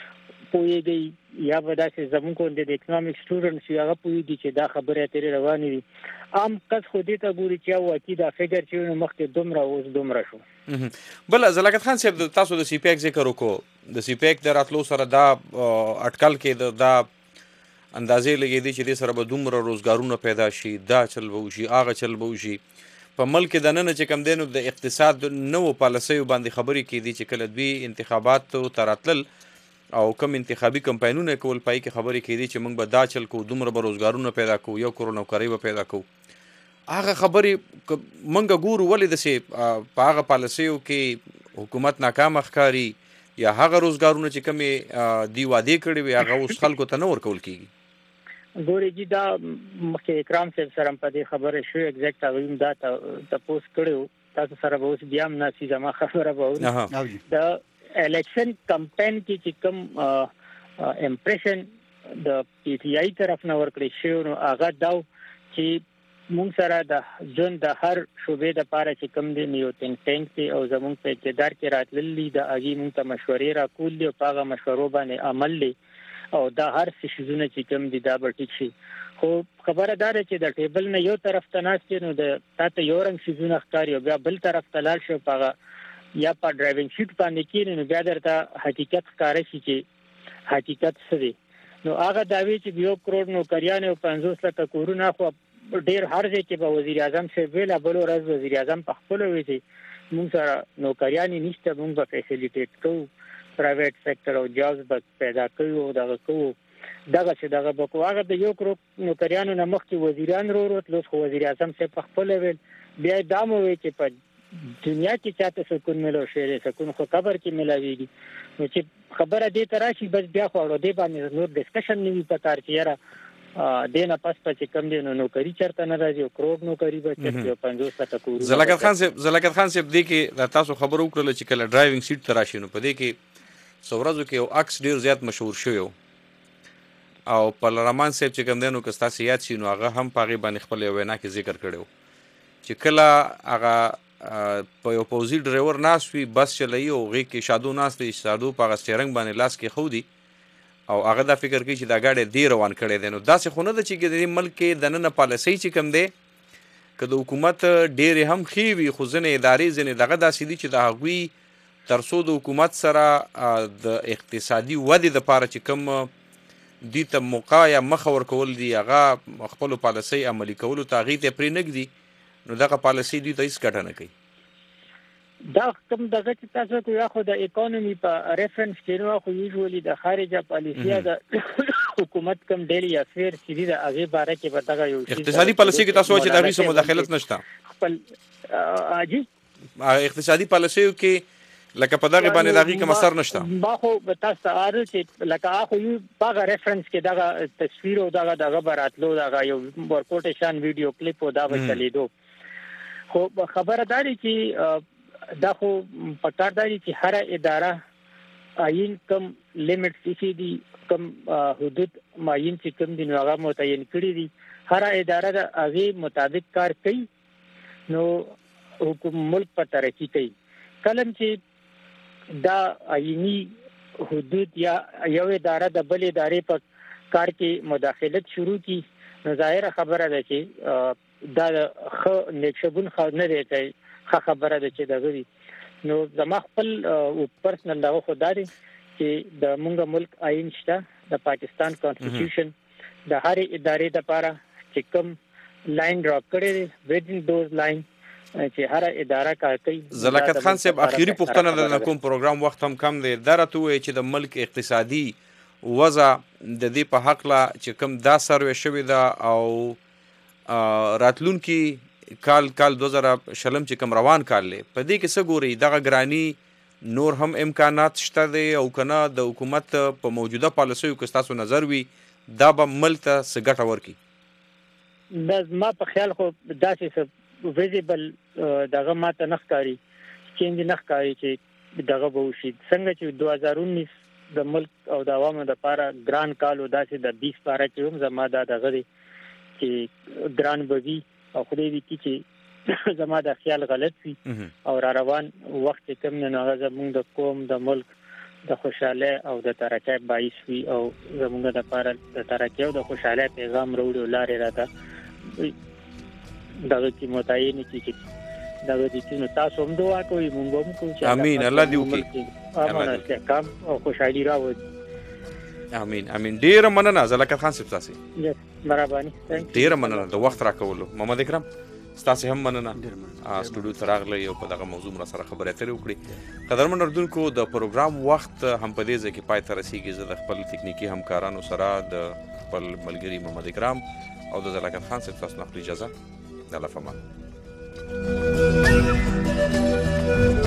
پوهیږئ یا به داسې زموږ د اکنامک سټوډنټس یو هغه پوهیږي چې دا خبره تیرې روانې دي عام کس خو دې ته ګوري چې او اکید فګر چې مخکې دومره اوس دومره شو بل زلکت خان صاحب تاسو د سی پی ایک ذکر وکړو د سی پی ایک د راتلو سره دا اټکل کې دا اندازې لګې دي چې دې سره به دومره روزګارونه پیدا شي دا چل به وشي هغه چل به وشي په ملک د نن چې کم دینو د اقتصاد نو پالیسیو باندې خبرې کې دي چې کله دوی انتخابات ته راتلل او کم انتخابي کمپاینونه کول پای کې خبرې کې دي چې موږ به دا چل کو دومره به روزګارونه پیدا کوو یو کروڑ نوکرۍ به پیدا کوو هغه خبرې موږ ګورو ولې داسې په هغه پالیسیو کې حکومت ناکامه ښکاري یا هغه روزګارونه چې کومې دی وعدې کړې وي هغه اوس خلکو ته نه ورکول کېږي ګورې جی دا مخکې اکرام صاحب سره په دې خبره شو ایگزیکټ هغه دا تاسو کړو تاسو سره به اوس بیا هم ناسي زما خبره به د الیکشن کمپاین کې چې کوم امپریشن د پی ټی آی طرف نه ورکړی شو نو هغه دا چې مونږ سره د ژوند د هر شوبې د پاره چې کوم دی یو تنک ټینک دی او زموږ په اقتدار کې راتللی د اغي مونږ ته مشورې را کول دي او هغه مشورو باندې عمل لري او دا هر څه شیزونه چې کوم دي دا به ټیک شي. خو خبره دا ده چې د ټیبل نه یو طرف ته ناست نو د تاسو یو رنګ شیزونه ښکاري او بیا بل طرف ته لاړ شو هغه یا په ډرایوینګ سیټ باندې کې نو بیا درته حقیقت ښکاري چې حقیقت څه دی. نو هغه داوی چې یو کروڑ نوکریان او پنځوس لک کورونه خو ډیر هر ځای کې به وزیر اعظم شه ویل بل ورځ وزیر اعظم په خپل وی چې موږ سره نوکریان نشته موږ به فیسیلیټیټ کوو پرایویټ سېکټر او جابز به پیدا کوو دا کوو دغه چې دغه بکو هغه د یو کروڑ نوکریانو نه مخکې وزیران وروت لوس خو وزیر اعظم شه په خپل ویل بیا دا مو وی چې په دنیا کې چاته سکون ملو شي سکون خو قبر کې ملاويږي. نو چې خبره دې تراشي بس بیا خو ورو دې باندې نور ډسکشن نیوي پکار چې یاره دینه پس په کم دي نو نوکری چرته نه راځي او کروڑ نوکری به چرته پنځوس لک کورونه. زلکت خان صاحب زلکت خان صاحب دې کې تاسو خبرو کړل چې کله ډرایوینګ سیټ تراشي نو په دې کې سورازو کې یو عکس ډیر زیات مشهور شوی او پارلمان صاحب چې کوم دینو که تاسو یاد شي نو هغه هم پاغي باندې خپل وینا کې ذکر کړو چې کله هغه په یو پوزي ډرایور ناس وی بس چلایي او غي کې شادو ناس وی شادو په سټیرنګ باندې لاس کې خو دی او هغه دا فکر کوي چې دا گاډي دی روان کړي دي. نو دا څه خونه د چې د ملک کې د نن پالیسي چې کم دی که د حکومت ډېر هم خېوي خو ځنې ادارې ځنې دغه داسې دي چې د هغوی ترڅو د حکومت سره د اقتصادي ودې دپاره چې کوم دوی ته موقع یا مخه ورکول دي هغه خپلو پالیسۍ عملي کولو ته هغې ته پرې نږدي نو دغه پالیسۍ دوی ته هېڅ ګټه نه کوي. دا کوم دغه چې تاسو کو یا خو د اکانومي په ریفرنس کې نو خو یوزولي د خارجه پالیسي د حکومت کوم ډیلی افیر چې د هغه باره کې به دغه یو اقتصادي پالیسي کې تاسو چې د هغې سره مداخلت نشته خپل اجي اقتصادي پالیسیو کې لکه په دغه باندې دغه کوم اثر نشته. ما خو تاسو اره چې لکه اخو یو باغ ریفرنس کې دغه تصویر او دغه دغه براتلو دغه یو ورکوټ شان ویډیو کلیپ او دا به چلیدو. خو خبره دا دی چې دا خو پکار دی چې هر اداره عین کم لیمټ سی دي کم حدود معین چې کم دي نو هغه متعین کړی دي هر اداره د هغه مطابق کار کوي نو حکومت ملک په ترقی کوي. کلم چې دا عینی حدود یا یو اداره د بل ادارې په کار کې مداخلت شروع کی نو ظاهر خبره ده چې دا خ نیکشبون خو نه دی خه خبره ده چې دغه نو زما خپل پرسنل دغه خدای چې د مونږ ملک آئین شته د پاکستان کانسټیټیوشن د هر ادارې لپاره چې کوم لاین ډرا کړی دی ویدن دوز لاین چې هر اداره کار کوي. زلکت خان صاحب اخیری پوښتنه د کوم پروګرام وخت هم کم دی درته وای چې د ملک اقتصادي وضع د دې په حق لا چې کوم دا سروې شوی دا او راتلونکي کال کال دو هزار شلم چې کوم روان کال لې په دې کې څه ګوري دغه ګرانی نور هم امکانات شته دی او کنه د حکومت په موجوده پالیسیو کې تاسو نظر وي دا به ملک ته څه ګټه ورکړي؟ دا ما په خیال خو داسې ویزیبل دغه ماته نه ښکاري چینج نه ښکاري چې دغه به وشي څنګه چې دوه هزار اونیس د ملک او د عوامو لپاره ګران کال او داسې د بیس پاره کې هم زما دا دغه دی چې ګران به وي او خدای دې چې زما د خیال غلط وي او را روان وخت کم نه هغه زموږ د قوم د ملک د خوشاله او د ترقۍ باعث وي او زموږ د لپاره د ترقۍ او د خوشاله پیغام وروړي لارې راته دغه کې متعین چې دغه دې چې نو تاسو هم دعا کوئ مونږ هم کوو امين الله دې وکړي امانه کام او خوشحالي راوړي. امين امين ډیر مننه زلکت خان صاحب تاسو مهرباني ډیر مننه د وخت راکولو محمد اکرم تاسو هم مننه سټوډیو ته راغلی او په دغه موضوع را سره خبرې اترې وکړي. قدرمن اردوونکو د پروګرام وخت هم په دې ځکه پای ته رسیږي زه د خپل تکنیکی همکارانو سره د خپل ملګری محمد اکرم او د زلکت خان صاحب تاسو نه اجازه د الله فمان